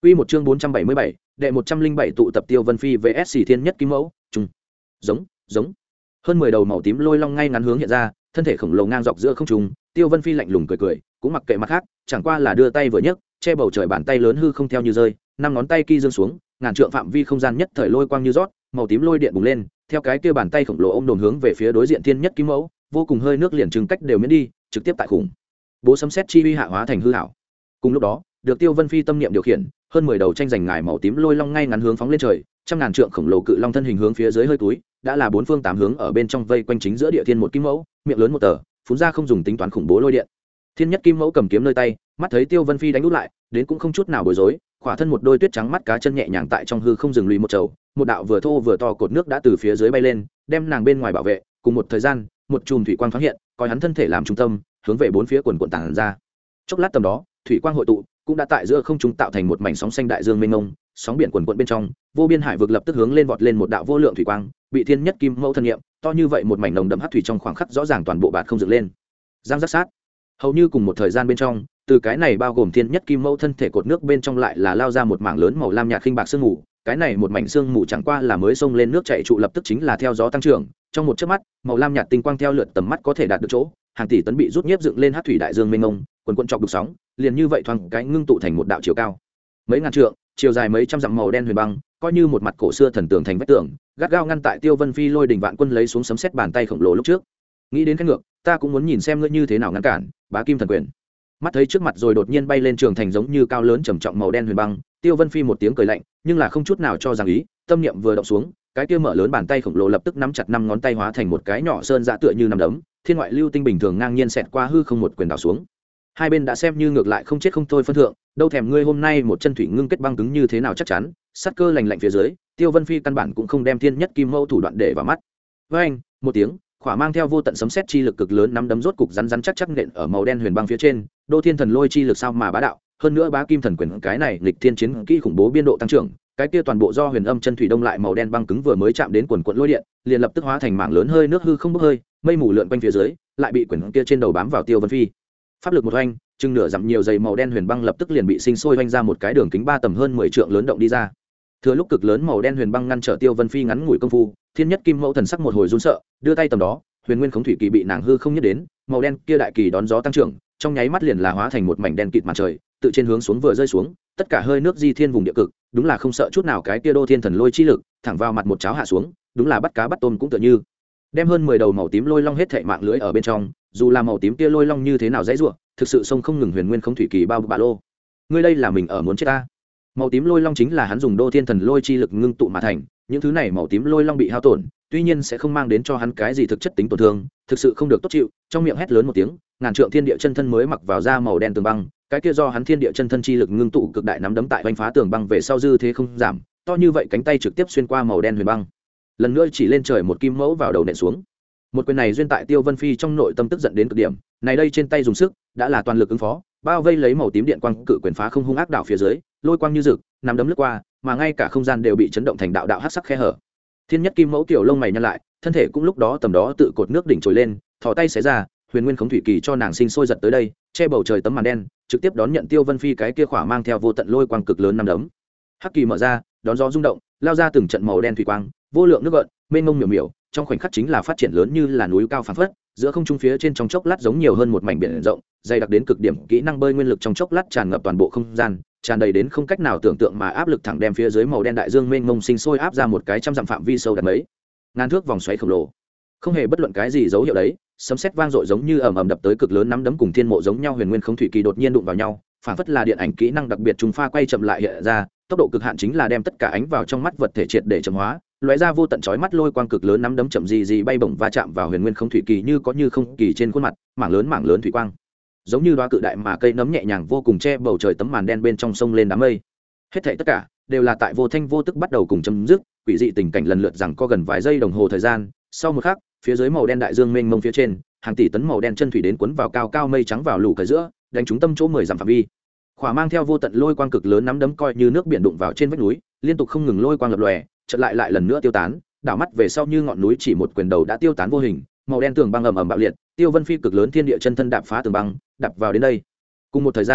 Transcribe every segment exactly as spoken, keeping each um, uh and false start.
Quy một chương bốn trăm bảy mươi bảy, đệ một trăm linh bảy tụ tập Tiêu Vân Phi vs Xỉ Thiên Nhất Kim Mẫu, trùng. Giống, giống. Hơn mười đầu màu tím lôi long ngay ngắn hướng hiện ra, thân thể khổng lồ ngang dọc giữa không trung, Tiêu Vân Phi lạnh lùng cười cười, cũng mặc kệ mặt khác, chẳng qua là đưa tay vừa nhấc, che bầu trời bàn tay lớn hư không theo như rơi, năm ngón tay ki giương xuống, ngàn trượng phạm vi không gian nhất thời lôi quang như rót, màu tím lôi điện bùng lên, theo cái kia bàn tay khổng lồ ôm đồn hướng về phía đối diện Thiên Nhất Kim Mẫu, vô cùng hơi nước liền trừng cách đều miễn đi, trực tiếp tại khủng bố sấm sét chi uy hạ hóa thành hư ảo. Cùng lúc đó, được Tiêu Vân Phi tâm niệm điều khiển, hơn mười đầu tranh giành ngài màu tím lôi long ngay ngắn hướng phóng lên trời, trăm ngàn trượng khổng lồ cự long thân hình hướng phía dưới hơi túi, đã là bốn phương tám hướng ở bên trong vây quanh chính giữa địa thiên một kim mẫu, miệng lớn một tờ, phun ra không dùng tính toán khủng bố lôi điện. Thiên Nhất Kim Mẫu cầm kiếm nơi tay, mắt thấy Tiêu Vân Phi đánh úp lại, đến cũng không chút nào bối rối, khỏa thân một đôi tuyết trắng mắt cá chân nhẹ nhàng tại trong hư không dừng lùi một chầu, một đạo vừa thô vừa to cột nước đã từ phía dưới bay lên, đem nàng bên ngoài bảo vệ, cùng một thời gian, một chùm thủy quang thoáng hiện, coi hắn thân thể làm trung tâm, hướng về bốn phía quần quần tản ra. Chốc lát tầm đó, thủy quang hội tụ, cũng đã tại giữa không trung tạo thành một mảnh sóng xanh đại dương mênh mông, sóng biển quần quần bên trong, vô biên hải vực lập tức hướng lên vọt lên một đạo vô lượng thủy quang, bị Thiên Nhất Kim Mẫu thân nghiệm, to như vậy một mảnh nồng đậm hắc thủy trong khoảng khắc rõ ràng toàn bộ bạt không dựng lên. Giang giác sát. Hầu như cùng một thời gian bên trong, từ cái này bao gồm Thiên Nhất Kim Mẫu thân thể cột nước bên trong lại là lao ra một mảng lớn màu lam nhạt khinh bạc sương mù, cái này một mảnh sương mù chẳng qua là mới xông lên nước chảy trụ lập tức chính là theo gió tăng trưởng, trong một chớp mắt, màu lam nhạt tinh quang theo lượt tầm mắt có thể đạt được chỗ, hàng tỷ tấn bị rút nhiếp dựng lên hắc thủy đại dương mênh mông, quần quần chọc đục sóng, liền như vậy thoáng cái ngưng tụ thành một đạo chiều cao mấy ngàn trượng, chiều dài mấy trăm dặm màu đen huyền băng, coi như một mặt cổ xưa thần tường thành vách tường, gắt gao ngăn tại Tiêu Vân Phi lôi đỉnh vạn quân lấy xuống sấm sét bàn tay khổng lồ lúc trước. Nghĩ đến cái ngược, ta cũng muốn nhìn xem ngươi như thế nào ngăn cản, Bá Kim thần quyền. Mắt thấy trước mặt rồi đột nhiên bay lên trường thành giống như cao lớn trầm trọng màu đen huyền băng, Tiêu Vân Phi một tiếng cười lạnh, nhưng là không chút nào cho rằng ý, tâm niệm vừa động xuống, cái kia mở lớn bàn tay khổng lồ lập tức nắm chặt năm ngón tay hóa thành một cái nhỏ sơn dạ tựa như nằm đấm, thiên ngoại lưu tinh bình thường ngang nhiên xẹt qua hư không một quyền đảo xuống. Hai bên đã xem như ngược lại không chết không thôi phân thượng, đâu thèm ngươi hôm nay một chân thủy ngưng kết băng cứng như thế nào chắc chắn, sát cơ lạnh lạnh phía dưới, Tiêu Vân Phi căn bản cũng không đem Thiên Nhất Kim Mẫu thủ đoạn để vào mắt. Với anh, một tiếng, khỏa mang theo vô tận sấm sét chi lực cực lớn nắm đấm rốt cục rắn rắn chắc chắc nện ở màu đen huyền băng phía trên, Đô Thiên Thần Lôi chi lực sao mà bá đạo, hơn nữa Bá Kim thần quyền cái này nghịch thiên chiến kỹ khủng bố biên độ tăng trưởng, cái kia toàn bộ do huyền âm chân thủy đông lại màu đen băng cứng vừa mới chạm đến quần quần lôi điện, liền lập tức hóa thành mảng lớn hơi nước hư không bốc hơi, mây mù lượn quanh phía dưới, lại bị quyển kia trên đầu bám vào Tiêu Vân Phi. Pháp lực một oanh, chừng nửa dặm nhiều dày màu đen huyền băng lập tức liền bị sinh sôi oanh ra một cái đường kính ba tầm hơn mười trượng lớn động đi ra. Thừa lúc cực lớn màu đen huyền băng ngăn trở Tiêu Vân Phi ngắn ngủi công phu, Thiên Nhất Kim Mẫu thần sắc một hồi run sợ, đưa tay tầm đó, huyền nguyên khống thủy kỳ bị nàng hư không nhất đến, màu đen kia đại kỳ đón gió tăng trưởng, trong nháy mắt liền là hóa thành một mảnh đen kịt mặt trời, tự trên hướng xuống vừa rơi xuống, tất cả hơi nước di thiên vùng địa cực, đúng là không sợ chút nào cái kia Đô Thiên Thần Lôi chi lực, thẳng vào mặt một cháo hạ xuống, đúng là bắt cá bắt tôm cũng tựa như. Đem hơn mười đầu màu tím lôi long hết thảy mạng lưới ở bên trong, dù là màu tím kia lôi long như thế nào dãy rủa, thực sự sông không ngừng huyền nguyên khống thủy kỳ bao bạ lô. Ngươi đây là mình ở muốn chết ta. Màu tím lôi long chính là hắn dùng Đô Thiên Thần Lôi chi lực ngưng tụ mà thành, những thứ này màu tím lôi long bị hao tổn, tuy nhiên sẽ không mang đến cho hắn cái gì thực chất tính tổn thương, thực sự không được tốt chịu, trong miệng hét lớn một tiếng, ngàn trượng thiên địa chân thân mới mặc vào da màu đen tường băng, cái kia do hắn thiên địa chân thân chi lực ngưng tụ cực đại nắm đấm tại vành phá tường băng về sau dư thế không giảm, to như vậy cánh tay trực tiếp xuyên qua màu đen huyền băng, lần nữa chỉ lên trời một kim mẫu vào đầu nện xuống. Một quyền này duyên tại Tiêu Vân Phi trong nội tâm tức giận đến cực điểm, này đây trên tay dùng sức, đã là toàn lực ứng phó, bao vây lấy màu tím điện quang cự quyền phá không hung ác đảo phía dưới, lôi quang như rực, nắm đấm lướt qua, mà ngay cả không gian đều bị chấn động thành đạo đạo hắc sắc khe hở. Thiên Nhất Kim Mẫu kiểu lông mày nhăn lại, thân thể cũng lúc đó tầm đó tự cột nước đỉnh trồi lên, thò tay xé ra, huyền nguyên khống thủy kỳ cho nàng sinh sôi giật tới đây, che bầu trời tấm màn đen, trực tiếp đón nhận Tiêu Vân Phi cái kia khỏa mang theo vô tận lôi quang cực lớn năm đấm. Hắc kỳ mở ra, đón gió rung động, lao ra từng trận màu đen thủy quang, vô lượng nước gợn, mênh mông miểu miểu, trong khoảnh khắc chính là phát triển lớn như là núi cao phảng phất, giữa không trung phía trên trong chốc lát giống nhiều hơn một mảnh biển rộng, dày đặc đến cực điểm, kỹ năng bơi nguyên lực trong chốc lát tràn ngập toàn bộ không gian, tràn đầy đến không cách nào tưởng tượng mà áp lực thẳng đem phía dưới màu đen đại dương mênh mông sinh sôi áp ra một cái trăm dặm phạm vi sâu đạt mấy ngàn thước vòng xoáy khổng lồ. Không hề bất luận cái gì dấu hiệu đấy, sấm sét vang dội giống như ầm ầm đập tới cực lớn nắm đấm cùng thiên mộ giống nhau huyền nguyên khống thủy kỳ đột nhiên đụng vào nhau, phảng phất là điện ảnh kỹ năng đặc biệt trùng pha quay chậm lại hiện ra, tốc độ cực hạn chính là đem tất cả ánh vào trong mắt vật thể triệt để chậm hóa, lóe ra vô tận chói mắt lôi quang cực lớn nắm đấm chậm gì gì bay bổng va chạm vào huyền nguyên khống thủy kỳ như có như không kỳ trên khuôn mặt, mảng lớn mảng lớn thủy quang, giống như đóa cự đại mà cây nấm nhẹ nhàng vô cùng che bầu trời tấm màn đen bên trong sông lên đám mây. Hết thảy tất cả đều là tại vô thanh vô tức bắt đầu cùng chấm dứt, quỷ dị tình cảnh lần lượt rằng có gần vài giây đồng hồ thời gian, sau một khắc, phía dưới màu đen đại dương mênh mông phía trên, hàng tỷ tấn màu đen chân thủy đến cuốn vào cao cao mây trắng vào lũ cái giữa, đánh trúng tâm chỗ mười dặm phạm vi. Khỏa mang theo vô tận lôi quang cực lớn nắm đấm coi như nước biển đụng vào trên vách núi, liên tục không ngừng lôi quang lập lòe, chợt lại lại lần nữa tiêu tán, đảo mắt về sau như ngọn núi chỉ một quyền đầu đã tiêu tán vô hình, màu đen tường băng ầm ầm bạo liệt, Tiêu Vân Phi cực lớn thiên địa chân thân đạp phá tường băng, đạp vào đến đây. Cùng một thời gian,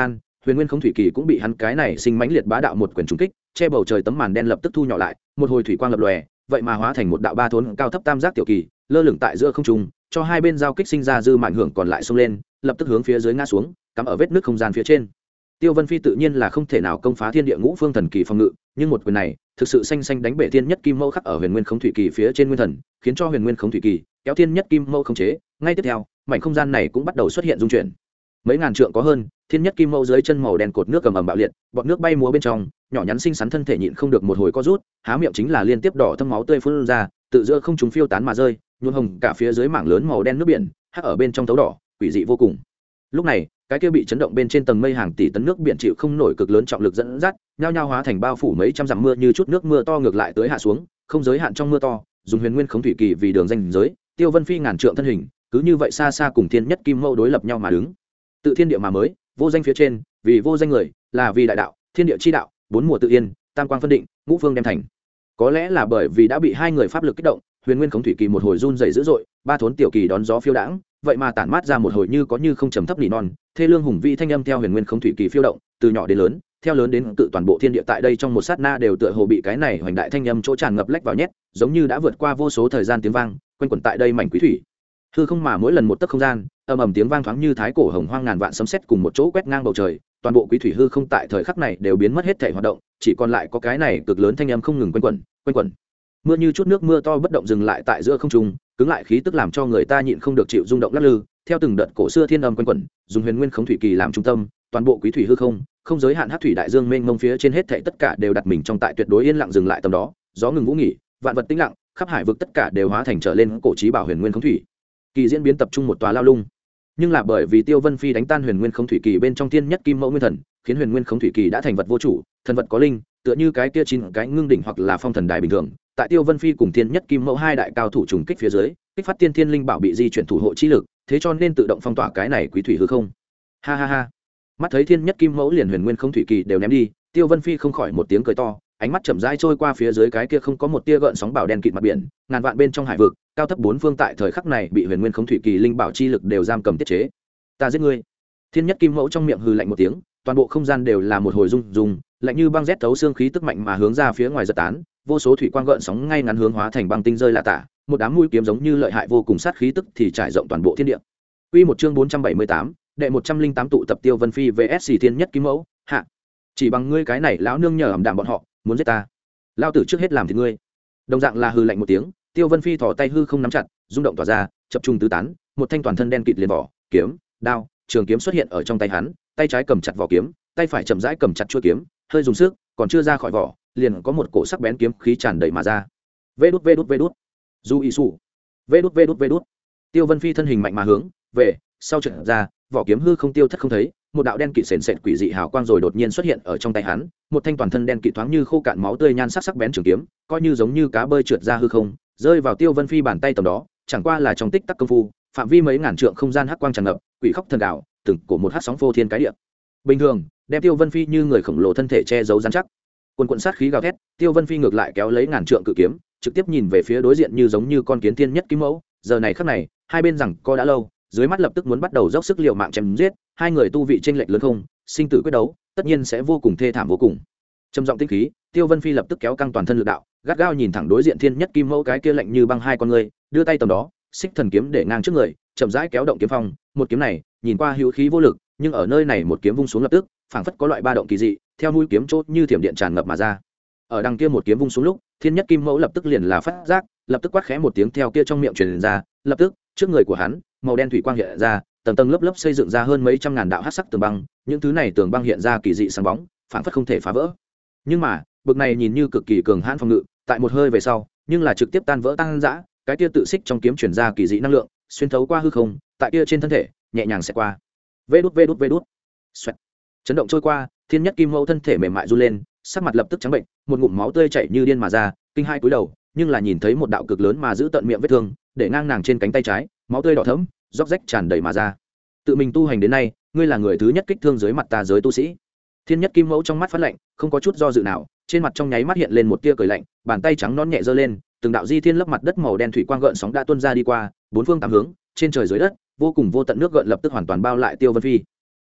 huyền nguyên không thủy kỳ cũng bị hắn cái này sinh mãnh liệt bá đạo một quyền trúng kích, che bầu trời tấm màn đen lập tức thu nhỏ lại, một hồi thủy quang lập lòe, vậy mà hóa thành một đạo ba thốn cao thấp tam giác tiểu kỳ, lơ lửng tại giữa không trung, cho hai bên giao kích sinh ra dư mạn hưởng còn lại xông lên, lập tức hướng phía dưới ngã xuống, cắm ở vết nước không gian phía trên. Tiêu Vân Phi tự nhiên là không thể nào công phá thiên địa ngũ phương thần kỳ phòng ngự, nhưng một quyền này thực sự xanh xanh đánh bể thiên nhất kim mâu khắc ở huyền nguyên không thủy kỳ phía trên nguyên thần, khiến cho huyền nguyên không thủy kỳ kéo thiên nhất kim mâu không chế. Ngay tiếp theo, mảnh không gian này cũng bắt đầu xuất hiện dung chuyển. Mấy ngàn trượng có hơn, thiên nhất kim mâu dưới chân màu đen cột nước cầm ầm bạo liệt, bọt nước bay múa bên trong, nhỏ nhắn xinh xắn thân thể nhịn không được một hồi co rút, há miệng chính là liên tiếp đỏ thâm máu tươi phun ra, tự giữa không trung phiêu tán mà rơi, nhuộm hồng cả phía dưới mảng lớn màu đen nước biển, hắc ở bên trong thấu đỏ, quỷ dị vô cùng. Lúc này, cái kia bị chấn động bên trên tầng mây hàng tỷ tấn nước biển chịu không nổi cực lớn trọng lực dẫn dắt, nhao nhao hóa thành bao phủ mấy trăm dặm mưa như chút nước mưa to ngược lại tới hạ xuống, không giới hạn trong mưa to, dùng huyền nguyên khống thủy kỳ vì đường danh giới, Tiêu Vân Phi ngàn trượng thân hình, cứ như vậy xa xa cùng thiên nhất kim mâu đối lập nhau mà đứng. Tự thiên địa mà mới, vô danh phía trên, vì vô danh người, là vì đại đạo, thiên địa chi đạo, bốn mùa tự yên, tam quang phân định, ngũ phương đem thành. Có lẽ là bởi vì đã bị hai người pháp lực kích động, huyền nguyên khống thủy kỳ một hồi run rẩy dữ dội, ba thốn tiểu kỳ đón gió phiêu đãng, vậy mà tản mát ra một hồi như có như không trầm thấp nỉ non, thê lương hùng vĩ thanh âm theo huyền nguyên khống thủy kỳ phiêu động, từ nhỏ đến lớn, theo lớn đến tự toàn bộ thiên địa tại đây trong một sát na đều tựa hồ bị cái này hoành đại thanh âm chỗ tràn ngập lách vào nhét, giống như đã vượt qua vô số thời gian tiếng vang, quanh quẩn tại đây mảnh quý thủy. Hư không mà mỗi lần một tấc không gian, ầm ầm tiếng vang thoáng như thái cổ hồng hoang ngàn vạn sấm sét cùng một chỗ quét ngang bầu trời, toàn bộ quý thủy hư không tại thời khắc này đều biến mất hết thể hoạt động, chỉ còn lại có cái này cực lớn thanh âm không ngừng quanh quẩn, quanh quẩn. Mưa như chút nước mưa to bất động dừng lại tại giữa không trung, cứng lại khí tức làm cho người ta nhịn không được chịu rung động lắc lư, theo từng đợt cổ xưa thiên âm quanh quẩn, dùng huyền nguyên khống thủy kỳ làm trung tâm, toàn bộ quý thủy hư không, không giới hạn hắc thủy đại dương mênh mông phía trên hết thảy tất cả đều đặt mình trong tại tuyệt đối yên lặng dừng lại tầm đó, gió ngừng vũ nghỉ, vạn vật tĩnh lặng, khắp hải vực tất cả đều hóa thành trở lên cổ chí bảo huyền nguyên khống thủy kỳ diễn biến tập trung một tòa lao lung. Nhưng là bởi vì Tiêu Vân Phi đánh tan huyền nguyên khống thủy kỳ bên trong thiên nhất kim mẫu nguyên thần, khiến huyền nguyên khống thủy kỳ đã thành vật vô chủ, thần vật có linh, tựa như cái kia chín cái ngưng đỉnh hoặc là phong thần đài bình thường. Tại Tiêu Vân Phi cùng thiên nhất kim mẫu hai đại cao thủ trùng kích phía dưới, kích phát tiên thiên linh bảo bị di chuyển thủ hộ chi lực, thế cho nên tự động phong tỏa cái này quý thủy hư không. Ha ha ha. Mắt thấy thiên nhất kim mẫu liền huyền nguyên khống thủy kỳ đều ném đi, Tiêu Vân Phi không khỏi một tiếng cười to, ánh mắt chậm rãi trôi qua phía dưới cái kia không có một tia gợn sóng bảo đen kịt mặt biển, ngàn vạn bên trong hải vực, cao thấp bốn phương tại thời khắc này bị huyền nguyên khống thủy kỳ linh bảo chi lực đều giam cầm tiết chế. Ta giết ngươi. Thiên nhất kim mẫu trong miệng hừ lạnh một tiếng, toàn bộ không gian đều là một hồi rung rung, lạnh như băng rét thấu xương khí tức mạnh mà hướng ra phía ngoài giật tán, vô số thủy quang gợn sóng ngay ngắn hướng hóa thành băng tinh rơi lạ tả, một đám mũi kiếm giống như lợi hại vô cùng sát khí tức thì trải rộng toàn bộ thiên địa. Quy một chương bốn trăm bảy mươi tám, đệ một trăm linh tám tụ tập Tiêu Vân Phi vs Thiên Nhất Kim Mẫu, hạ. Chỉ bằng ngươi cái này lão nương nhờ ẩm đạm bọn họ, muốn giết ta. Lão tử trước hết làm thì ngươi. Đồng dạng là hừ lạnh một tiếng, Tiêu Vân Phi thò tay hư không nắm chặt, rung động tỏa ra, chập trùng tứ tán, một thanh toàn thân đen kịt liền vỏ, kiếm, đao, trường kiếm xuất hiện ở trong tay hắn, tay trái cầm chặt vỏ kiếm, tay phải chậm rãi cầm chặt chuôi kiếm, hơi dùng sức, còn chưa ra khỏi vỏ, liền có một cổ sắc bén kiếm khí tràn đầy mà ra. Vê đút vê đút vê đút. Du y sủ. Vê đút vê đút vê đút. Tiêu Vân Phi thân hình mạnh mà hướng về sau trượt ra, vỏ kiếm hư không tiêu thất không thấy, một đạo đen kịt sền sệt quỷ dị hào quang rồi đột nhiên xuất hiện ở trong tay hắn, một thanh toàn thân đen kịt thoáng như khô cạn máu tươi nhan sắc sắc bén trường kiếm, coi như giống như cá bơi trượt ra hư không, rơi vào Tiêu Vân Phi bàn tay tầm đó, chẳng qua là trong tích tắc công phu, phạm vi mấy ngàn trượng không gian hắc quang tràn ngập, quỷ khóc thần đạo, từng cổ một hắc sóng phô thiên cái địa. Bình thường, đem Tiêu Vân Phi như người khổng lồ thân thể che giấu rắn chắc. Quần quần sát khí gào thét, Tiêu Vân Phi ngược lại kéo lấy ngàn trượng cự kiếm, trực tiếp nhìn về phía đối diện như giống như con kiến thiên nhất kim mẫu. Giờ này khắc này, hai bên rằng co đã lâu, dưới mắt lập tức muốn bắt đầu dốc sức liều mạng chém giết, hai người tu vị chênh lệch lớn không, sinh tử quyết đấu, tất nhiên sẽ vô cùng thê thảm vô cùng. Trầm giọng tinh khí, Tiêu Vân Phi lập tức kéo căng toàn thân lực đạo, gắt gao nhìn thẳng đối diện thiên nhất kim mẫu cái kia lạnh như băng hai con người, đưa tay tầm đó, xích thần kiếm để ngang trước người, chậm rãi kéo động kiếm phong, một kiếm này, nhìn qua hữu khí vô lực, nhưng ở nơi này một kiếm vung xuống lập tức, phảng phất có loại ba động kỳ dị, theo mũi kiếm chốt như thiểm điện tràn ngập mà ra. Ở đằng kia một kiếm vung xuống lúc, thiên nhất kim mẫu lập tức liền là phát giác, lập tức quát khẽ một tiếng theo kia trong miệng truyền ra, lập tức, trước người của hắn, màu đen thủy quang hiện ra, tầng tầng lớp lớp xây dựng ra hơn mấy trăm ngàn đạo hắc sắc tường băng, những thứ này tường băng hiện ra kỳ dị sáng bóng, phảng phất không thể phá vỡ. Nhưng mà, bực này nhìn như cực kỳ cường hãn phòng ngự, tại một hơi về sau, nhưng là trực tiếp tan vỡ tăng dã, cái kia tự xích trong kiếm truyền ra kỳ dị năng lượng, xuyên thấu qua hư không, tại kia trên thân thể, nhẹ nhàng sẽ qua. Vê đút vê đút vê đút. Xoẹt. Chấn động trôi qua, thiên nhất kim mẫu thân thể mềm mại run lên, sắc mặt lập tức trắng bệnh, một ngụm máu tươi chảy như điên mà ra, kinh hai cúi đầu, nhưng là nhìn thấy một đạo cực lớn mà giữ tận miệng vết thương, để ngang nàng trên cánh tay trái, máu tươi đỏ thẫm, róc rách tràn đầy mà ra. Tự mình tu hành đến nay, ngươi là người thứ nhất kích thương dưới mặt ta giới tu sĩ. Thiên nhất kim mẫu trong mắt phát lạnh, không có chút do dự nào, trên mặt trong nháy mắt hiện lên một tia cười lạnh, bàn tay trắng non nhẹ giơ lên, từng đạo di thiên lấp mặt đất màu đen thủy quang gợn sóng đã tuôn ra đi qua, bốn phương tám hướng, trên trời dưới đất, vô cùng vô tận nước gợn lập tức hoàn toàn bao lại Tiêu Vân Phi.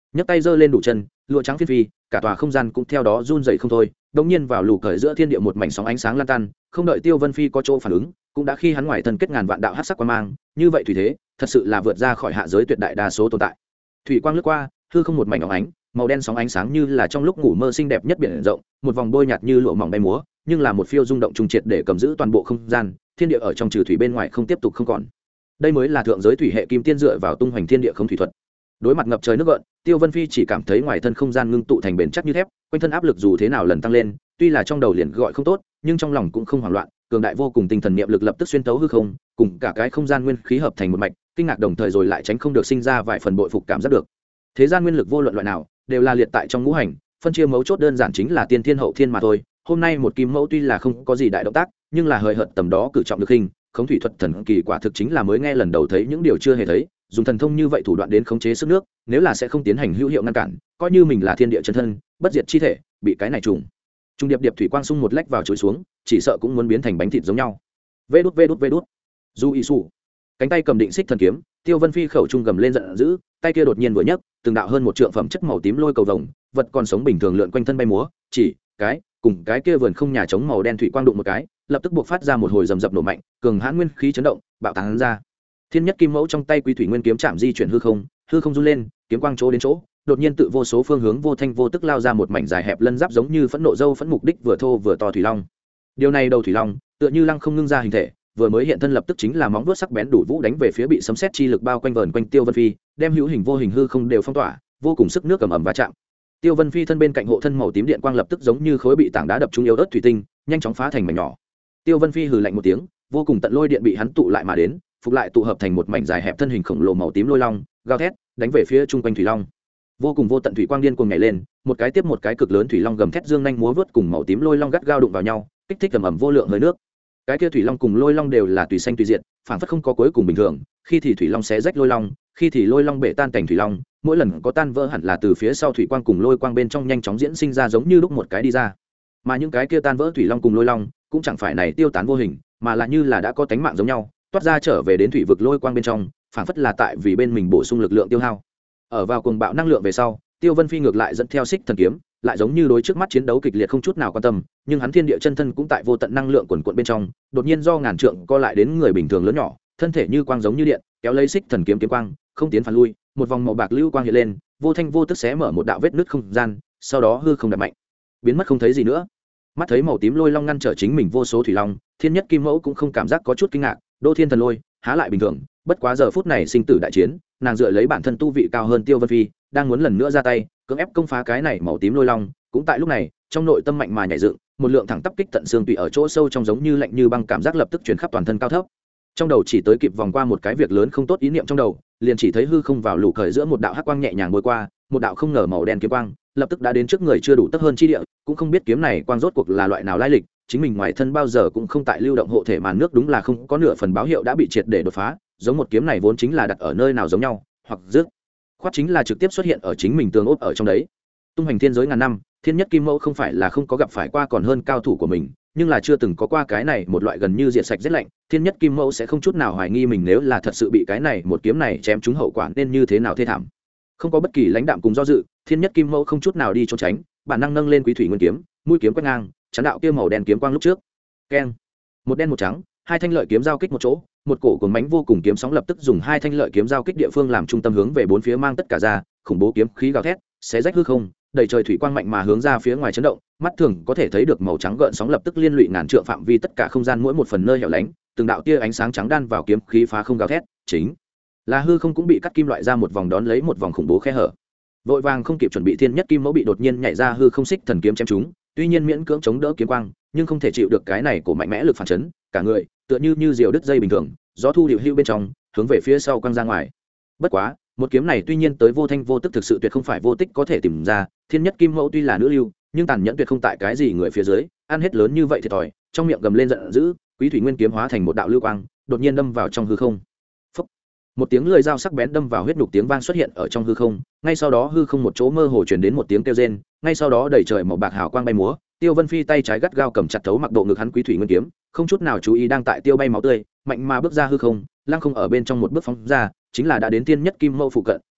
nhấc tay giơ lên đủ chân, lụa trắng phiên phi, cả tòa không gian cũng theo đó run rẩy không thôi. Đống nhiên vào lù cởi giữa thiên địa một mảnh sóng ánh sáng lan tan, không đợi Tiêu Vân Phi có chỗ phản ứng, cũng đã khi hắn ngoài thân kết ngàn vạn đạo hắc sắc quang mang, như vậy thủy thế, thật sự là vượt ra khỏi hạ giới tuyệt đại đa số tồn tại. Thủy quang lướt qua, hư không một mảnh óng ánh, màu đen sóng ánh sáng như là trong lúc ngủ mơ xinh đẹp nhất biển rộng, một vòng bôi nhạt như lụa mỏng bay múa, nhưng là một phiêu rung động trùng triệt để cầm giữ toàn bộ không gian, thiên địa ở trong trừ thủy bên ngoài không tiếp tục không còn. Đây mới là thượng giới thủy hệ kim tiên dựa vào tung hoành thiên địa không thủy thuật. Đối mặt ngập trời nước gợn, Tiêu Vân Phi chỉ cảm thấy ngoài thân không gian ngưng tụ thành bền chắc như thép, quanh thân áp lực dù thế nào lần tăng lên, tuy là trong đầu liền gọi không tốt, nhưng trong lòng cũng không hoảng loạn, cường đại vô cùng tinh thần niệm lực lập tức xuyên tấu hư không, cùng cả cái không gian nguyên khí hợp thành một mạch, kinh ngạc đồng thời rồi lại tránh không được sinh ra vài phần bội phục cảm giác được. Thế gian nguyên lực vô luận loại nào, đều là liệt tại trong ngũ hành, phân chia mấu chốt đơn giản chính là tiên thiên hậu thiên mà thôi. Hôm nay một kim mẫu tuy là không có gì đại động tác, nhưng là hời hợt tầm đó cử trọng được hình, khống thủy thuật thần kỳ quả thực chính là mới nghe lần đầu thấy những điều chưa hề thấy, dùng thần thông như vậy thủ đoạn đến khống chế sức nước, nếu là sẽ không tiến hành hữu hiệu ngăn cản, coi như mình là thiên địa chân thân, bất diệt chi thể, bị cái này trùng trung điệp điệp thủy quang xung một lách vào chối xuống, chỉ sợ cũng muốn biến thành bánh thịt giống nhau. Vê đút vê đút vê đút. Du y su, cánh tay cầm định xích thần kiếm, Tiêu Vân Phi khẩu trung gầm lên giận dữ, tay kia đột nhiên vừa nhấc, từng đạo hơn một trượng phẩm chất màu tím lôi cầu vồng, vật còn sống bình thường lượn quanh thân bay múa, chỉ cái cùng cái kia vườn không nhà chống màu đen thủy quang đụng một cái, lập tức buộc phát ra một hồi rầm rập nổ mạnh, cường hãn nguyên khí chấn động, bạo tán ra. Thiên nhất kim mẫu trong tay quý thủy nguyên kiếm chạm di chuyển hư không, hư không run lên, kiếm quang chỗ đến chỗ, đột nhiên tự vô số phương hướng vô thanh vô tức lao ra một mảnh dài hẹp lân giáp giống như phẫn nộ dâu phẫn mục đích vừa thô vừa to thủy long. Điều này đầu thủy long, tựa như lăng không ngưng ra hình thể, vừa mới hiện thân lập tức chính là móng vuốt sắc bén đủ vũ đánh về phía bị sấm sét chi lực bao quanh vờn quanh Tiêu Vân Phi, đem hữu hình vô hình hư không đều phong tỏa, vô cùng sức nước ầm ầm va chạm. Tiêu Vân Phi thân bên cạnh hộ thân màu tím điện quang lập tức giống như khối bị tảng đá đập trúng yếu ớt thủy tinh, nhanh chóng phá thành mảnh nhỏ. Tiêu Vân Phi hừ lạnh một tiếng, vô cùng tận lôi điện bị hắn tụ lại mà đến, phục lại tụ hợp thành một mảnh dài hẹp thân hình khổng lồ màu tím lôi long, gào thét, đánh về phía trung quanh thủy long. Vô cùng vô tận thủy quang điên cuồng nhảy lên, một cái tiếp một cái cực lớn thủy long gầm thét dương nhanh múa vớt cùng màu tím lôi long gắt gao đụng vào nhau, kích thích ầm ầm vô lượng hơi nước. Cái kia thủy long cùng lôi long đều là tùy xanh tùy diệt, phản phất không có cuối cùng bình thường, khi thì thủy long xé rách lôi long, khi thì lôi long bể tan cảnh thủy long, mỗi lần có tan vỡ hẳn là từ phía sau thủy quang cùng lôi quang bên trong nhanh chóng diễn sinh ra giống như lúc một cái đi ra. Mà những cái kia tan vỡ thủy long cùng lôi long cũng chẳng phải này tiêu tán vô hình, mà là như là đã có tánh mạng giống nhau, toát ra trở về đến thủy vực lôi quang bên trong, phản phất là tại vì bên mình bổ sung lực lượng tiêu hao. Ở vào cuồng bạo năng lượng về sau, Tiêu Vân Phi ngược lại dẫn theo xích thần kiếm, lại giống như đối trước mắt chiến đấu kịch liệt không chút nào quan tâm, nhưng hắn thiên địa chân thân cũng tại vô tận năng lượng quần quật bên trong, đột nhiên do ngàn trượng co lại đến người bình thường lớn nhỏ, thân thể như quang giống như điện, kéo lấy xích thần kiếm kiếm quang, không tiến phản lui, một vòng màu bạc lưu quang hiện lên, vô thanh vô tức xé mở một đạo vết nứt không gian, sau đó hư không đập mạnh, biến mất không thấy gì nữa. Mắt thấy màu tím lôi long ngăn trở chính mình vô số thủy long, thiên nhất kim mẫu cũng không cảm giác có chút kinh ngạc, đô thiên thần lôi, há lại bình thường, bất quá giờ phút này sinh tử đại chiến, nàng dựa lấy bản thân tu vị cao hơn Tiêu Vân Phi, đang muốn lần nữa ra tay cưỡng ép công phá cái này màu tím lôi long. Cũng tại lúc này, trong nội tâm mạnh mà nhảy dựng, một lượng thẳng tắp kích tận xương tùy ở chỗ sâu trong giống như lạnh như băng cảm giác lập tức truyền khắp toàn thân cao thấp. Trong đầu chỉ tới kịp vòng qua một cái việc lớn không tốt ý niệm trong đầu, liền chỉ thấy hư không vào lũ khởi giữa một đạo hắc quang nhẹ nhàng bôi qua, một đạo không ngờ màu đen kiếm quang lập tức đã đến trước người chưa đủ tấc hơn chi địa, cũng không biết kiếm này quang rốt cuộc là loại nào lai lịch, chính mình ngoài thân bao giờ cũng không tại lưu động hộ thể màn nước đúng là không có nửa phần báo hiệu đã bị triệt để đột phá, giống một kiếm này vốn chính là đặt ở nơi nào giống nhau, hoặc dứt khoát chính là trực tiếp xuất hiện ở chính mình tường ốp ở trong đấy. Tung hành thiên giới ngàn năm, thiên nhất kim mẫu không phải là không có gặp phải qua còn hơn cao thủ của mình, nhưng là chưa từng có qua cái này một loại gần như diệt sạch rất lạnh. Thiên nhất kim mẫu sẽ không chút nào hoài nghi mình nếu là thật sự bị cái này một kiếm này chém trúng hậu quả nên như thế nào thê thảm. Không có bất kỳ lãnh đạm cùng do dự, thiên nhất kim mẫu không chút nào đi trốn tránh, bản năng nâng lên quý thủy nguyên kiếm, mũi kiếm quét ngang, chắn đạo kia màu đen kiếm quang lúc trước. Keng, một đen một trắng, hai thanh lợi kiếm giao kích một chỗ, một cổ cuồng mãnh vô cùng kiếm sóng lập tức dùng hai thanh lợi kiếm giao kích địa phương làm trung tâm hướng về bốn phía mang tất cả ra, khủng bố kiếm khí gào thét, xé rách hư không, đầy trời thủy quang mạnh mà hướng ra phía ngoài chấn động, mắt thường có thể thấy được màu trắng gợn sóng lập tức liên lụy ngàn trượng phạm vi tất cả không gian mỗi một phần nơi hẻo lánh, từng đạo tia ánh sáng trắng đan vào kiếm khí phá không gào thét, chính là hư không cũng bị cắt kim loại ra một vòng đón lấy một vòng khủng bố khe hở. Vội vàng không kịp chuẩn bị thiên nhất kim mẫu bị đột nhiên nhảy ra hư không xích thần kiếm chém trúng, tuy nhiên miễn cưỡng chống đỡ kiếm quang, nhưng không thể chịu được cái này của mạnh mẽ lực phản chấn, cả người tựa như như diều đứt dây bình thường, gió thu điệu hưu bên trong, hướng về phía sau quăng ra ngoài. Bất quá, một kiếm này tuy nhiên tới vô thanh vô tức thực sự tuyệt không phải vô tích có thể tìm ra, thiên nhất kim mẫu tuy là nữ lưu, nhưng tàn nhẫn tuyệt không tại cái gì người phía dưới, ăn hết lớn như vậy thiệt thòi, trong miệng gầm lên giận dữ, quý thủy nguyên kiếm hóa thành một đạo lưu quang, đột nhiên đâm vào trong hư không. Phốc. Một tiếng lưỡi dao sắc bén đâm vào huyết nhục tiếng vang xuất hiện ở trong hư không, ngay sau đó hư không một chỗ mơ hồ truyền đến một tiếng kêu rên, ngay sau đó đầy trời màu bạc hào quang bay múa, Tiêu Vân Phi tay trái gắt gao cầm chặt thấu mặc độ ngực hắn quý thủy nguyên kiếm, không chút nào chú ý đang tại tiêu bay máu tươi, mạnh mà bước ra hư không, lăng không ở bên trong một bước phóng ra, chính là đã đến tiên nhất kim mâu phụ cận,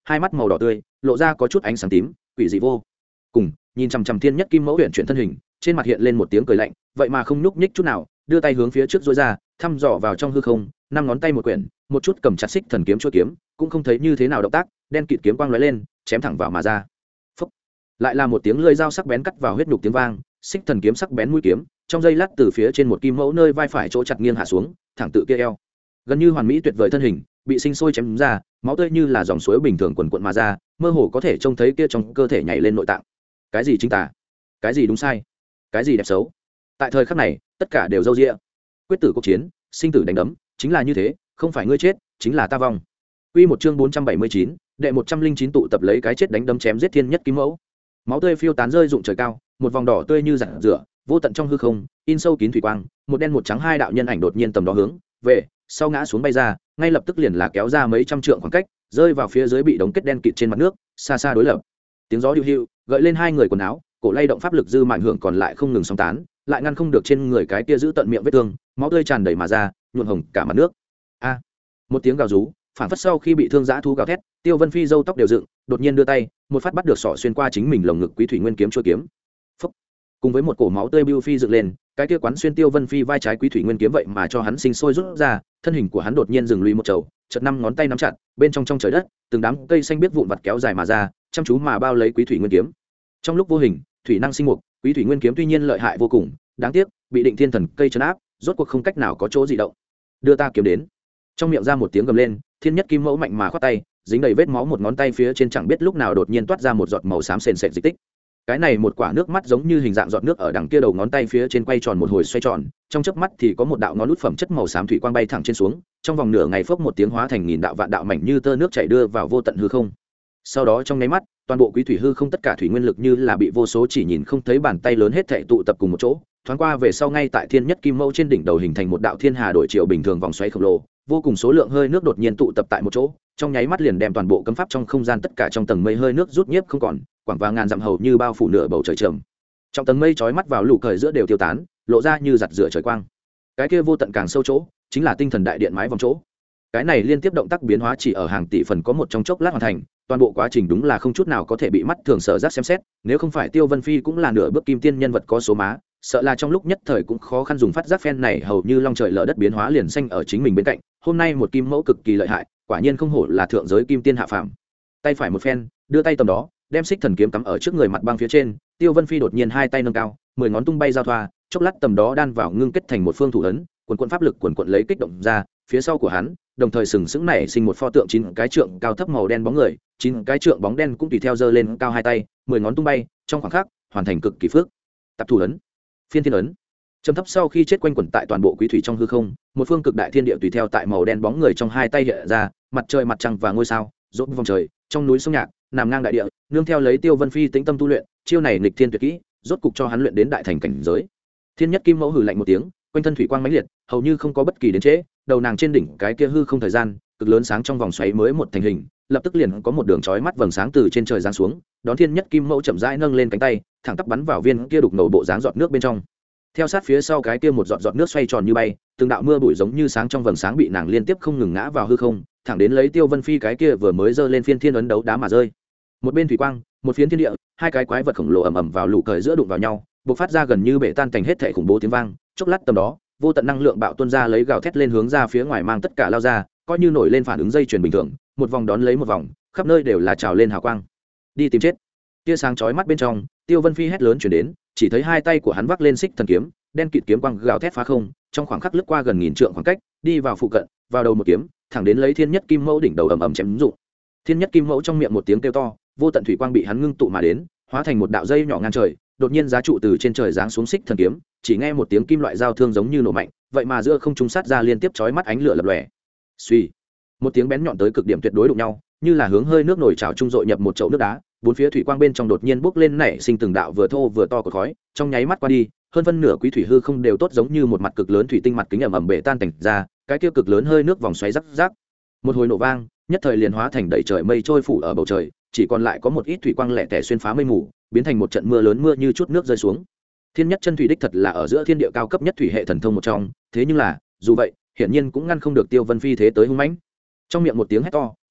hai mắt màu đỏ tươi lộ ra có chút ánh sáng tím quỷ dị vô cùng, nhìn chằm chằm thiên nhất kim mẫu huyện chuyển thân hình, trên mặt hiện lên một tiếng cười lạnh, vậy mà không nhúc nhích chút nào, đưa tay hướng phía trước dối ra, thăm dò vào trong hư không, năm ngón tay một quyển, một chút cầm chặt xích thần kiếm chuôi kiếm, cũng không thấy như thế nào động tác, đen kịt kiếm quang lóe lên, chém thẳng vào mà ra. Phúc. Lại là một tiếng lưỡi dao sắc bén cắt vào huyết nhục tiếng vang, xích thần kiếm sắc bén mũi kiếm, trong giây lát từ phía trên một kim mẫu nơi vai phải chỗ chặt nghiêng hạ xuống, thẳng tự kia eo. Gần như hoàn mỹ tuyệt vời thân hình, bị sinh sôi chém ra, máu tươi như là dòng suối bình thường quần quần mà ra, mơ hồ có thể trông thấy kia trong cơ thể nhảy lên nội tạng. Cái gì chính tà, cái gì đúng sai, cái gì đẹp xấu, tại thời khắc này tất cả đều râu ria. Quyết tử cuộc chiến, sinh tử đánh đấm, chính là như thế, không phải ngươi chết chính là ta vong. Quy một chương bốn trăm bảy mươi chín, đệ một trăm linh chín tụ tập lấy cái chết đánh đấm chém giết thiên nhất kim mẫu. Máu tươi phiêu tán rơi rụng trời cao, một vòng đỏ tươi như rạng rửa, vô tận trong hư không, in sâu kín thủy quang, một đen một trắng hai đạo nhân ảnh đột nhiên tầm đó hướng về sau ngã xuống bay ra, ngay lập tức liền là kéo ra mấy trăm trượng khoảng cách, rơi vào phía dưới bị đống kết đen kịt trên mặt nước, xa xa đối lập. Tiếng gió hưu hưu gợi lên hai người quần áo, cổ lay động pháp lực dư mạnh hưởng còn lại không ngừng sóng tán, lại ngăn không được trên người cái kia giữ tận miệng vết thương, máu tươi tràn đầy mà ra, nhuộm hồng cả mặt nước. A! Một tiếng gào rú, phản phất sau khi bị thương dã thú gào thét, Tiêu Vân Phi râu tóc đều dựng, đột nhiên đưa tay, một phát bắt được sọ xuyên qua chính mình lồng ngực quý thủy nguyên kiếm chuôi kiếm. Phốc! Cùng với một cổ máu tươi bưu phi dựng lên, cái kia quán xuyên Tiêu Vân Phi vai trái quý thủy nguyên kiếm vậy mà cho hắn sinh sôi rút ra, thân hình của hắn đột nhiên dừng lùi một chầu, chợt năm ngón tay nắm chặt, bên trong trong trời đất, từng đám cây xanh biết vụn vặt kéo dài mà ra, chăm chú mà bao lấy quý thủy nguyên kiếm. Trong lúc vô hình, thủy năng sinh mục, quý thủy nguyên kiếm tuy nhiên lợi hại vô cùng, đáng tiếc bị định thiên thần cây trấn áp, rốt cuộc không cách nào có chỗ gì động. Đưa ta kiếm đến. Trong miệng ra một tiếng gầm lên, thiên nhất kim mẫu mạnh mà khoát tay, dính đầy vết máu một ngón tay phía trên chẳng biết lúc nào đột nhiên toát ra một giọt màu xám sền sệt dịch tích. Cái này một quả nước mắt giống như hình dạng giọt nước ở đằng kia đầu ngón tay phía trên quay tròn một hồi xoay tròn, trong chớp mắt thì có một đạo ngón út phẩm chất màu xám thủy quang bay thẳng trên xuống, trong vòng nửa ngày phốc một tiếng hóa thành nghìn đạo vạn đạo mảnh như tơ nước chảy đưa vào vô tận hư không. Sau đó trong nháy mắt, toàn bộ quý thủy hư không tất cả thủy nguyên lực như là bị vô số chỉ nhìn không thấy bàn tay lớn hết thảy tụ tập cùng một chỗ, thoáng qua về sau ngay tại thiên nhất kim mẫu trên đỉnh đầu hình thành một đạo thiên hà đổi chiều bình thường vòng xoáy khổng lồ, vô cùng số lượng hơi nước đột nhiên tụ tập tại một chỗ, trong nháy mắt liền đem toàn bộ cấm pháp trong không gian tất cả trong tầng mây hơi nước rút nhiếp không còn, quảng và ngàn dặm hầu như bao phủ nửa bầu trời trầm. Trong tầng mây chói mắt vào lũ cởi giữa đều tiêu tán, lộ ra như giặt rửa trời quang. Cái kia vô tận càng sâu chỗ, chính là tinh thần đại điện mái vòng chỗ. Cái này liên tiếp động tác biến hóa chỉ ở hàng tỷ phần có một trong chốc lát hoàn thành, toàn bộ quá trình đúng là không chút nào có thể bị mắt thường sở giác xem xét, nếu không phải Tiêu Vân Phi cũng là nửa bước kim tiên nhân vật có số má, sợ là trong lúc nhất thời cũng khó khăn dùng phát giác phen này hầu như long trời lở đất biến hóa liền xanh ở chính mình bên cạnh. Hôm nay một kim mẫu cực kỳ lợi hại, quả nhiên không hổ là thượng giới kim tiên hạ phàm. Tay phải một phen, đưa tay tầm đó, đem xích thần kiếm cắm ở trước người mặt băng phía trên, Tiêu Vân Phi đột nhiên hai tay nâng cao, mười ngón tung bay giao thoa, chốc lát tầm đó đan vào ngưng kết thành một phương thủ ấn, quần quần pháp lực quần quần lấy kích động ra, phía sau của hắn, đồng thời sừng sững nảy sinh một pho tượng chín cái trượng cao thấp màu đen bóng người, chín cái trượng bóng đen cũng tùy theo giơ lên cao hai tay, mười ngón tung bay, trong khoảng khắc, hoàn thành cực kỳ phước. Tập thủ ấn, phiên thiên ấn. Trầm thấp sau khi chết quanh quẩn tại toàn bộ quý thủy trong hư không, một phương cực đại thiên địa tùy theo tại màu đen bóng người trong hai tay hiện ra, mặt trời mặt trăng và ngôi sao, rốt vòng trời, trong núi sông nhạc, nằm ngang đại địa, nương theo lấy Tiêu Vân Phi tĩnh tâm tu luyện, chiêu này nghịch thiên tuyệt kỹ, rốt cục cho hắn luyện đến đại thành cảnh giới. Thiên nhất kim mẫu hừ lạnh một tiếng, quanh thân thủy quang mãnh liệt, hầu như không có bất kỳ đến trễ, đầu nàng trên đỉnh cái kia hư không thời gian, cực lớn sáng trong vòng xoáy mới một thành hình, lập tức liền có một đường chói mắt vầng sáng từ trên trời giáng xuống, đón thiên nhất kim mẫu chậm rãi nâng lên cánh tay, thẳng tắp bắn vào viên kia đục ngầu bộ dáng giọt nước bên trong. Theo sát phía sau cái kia một giọt giọt nước xoay tròn như bay, từng đạo mưa bụi giống như sáng trong vầng sáng bị nàng liên tiếp không ngừng ngã vào hư không, thẳng đến lấy Tiêu Vân Phi cái kia vừa mới giơ lên phiên thiên ấn đấu đá mà rơi. Một bên thủy quang, một phiến thiên địa, hai cái quái vật khổng lồ ầm ầm vào lũ cởi giữa đụng vào nhau, bộc phát ra gần như bể tan cảnh hết thảy khủng bố tiếng vang, chốc lát tầm đó, vô tận năng lượng bạo tuôn ra lấy gào thét lên hướng ra phía ngoài mang tất cả lao ra, coi như nổi lên phản ứng dây chuyền bình thường, một vòng đón lấy một vòng, khắp nơi đều là trào lên hào quang. Đi tìm chết. Tia sáng chói mắt bên trong, Tiêu Vân Phi hét lớn truyền đến, chỉ thấy hai tay của hắn vác lên xích thần kiếm, đen kịt kiếm quang gào thét phá không, trong khoảng khắc lướt qua gần nghìn trượng khoảng cách, đi vào phụ cận, vào đầu một kiếm, thẳng đến lấy thiên nhất kim mẫu đỉnh đầu ầm ầm chém dụng. Thiên nhất kim mẫu trong miệng một tiếng kêu to, vô tận thủy quang bị hắn ngưng tụ mà đến, hóa thành một đạo dây nhỏ ngang trời, đột nhiên giá trụ từ trên trời giáng xuống xích thần kiếm, chỉ nghe một tiếng kim loại giao thương giống như nổ mạnh, vậy mà giữa không trung sát ra liên tiếp chói mắt ánh lửa lập lòe. Suy, một tiếng bén nhọn tới cực điểm tuyệt đối đụng nhau, như là hướng hơi nước nổi trào trung dội nhập một chậu nước đá, bốn phía thủy quang bên trong đột nhiên bốc lên nảy sinh từng đạo vừa thô vừa to của khói, trong nháy mắt qua đi, hơn phân nửa quý thủy hư không đều tốt giống như một mặt cực lớn thủy tinh mặt kính ẩm ẩm bể tan tành ra, cái kia cực lớn hơi nước vòng xoáy rắc rắc, một hồi nổ vang, nhất thời liền hóa thành đầy trời mây trôi phủ ở bầu trời, chỉ còn lại có một ít thủy quang lẻ tẻ xuyên phá mây mù, biến thành một trận mưa lớn mưa như chút nước rơi xuống. Thiên nhất chân thủy đích thật là ở giữa thiên địa cao cấp nhất thủy hệ thần thông một trong, thế nhưng là, dù vậy, hiển nhiên cũng ngăn không được Tiêu Vân Phi thế tới hung mãnh. Trong miệng một tiếng hét to,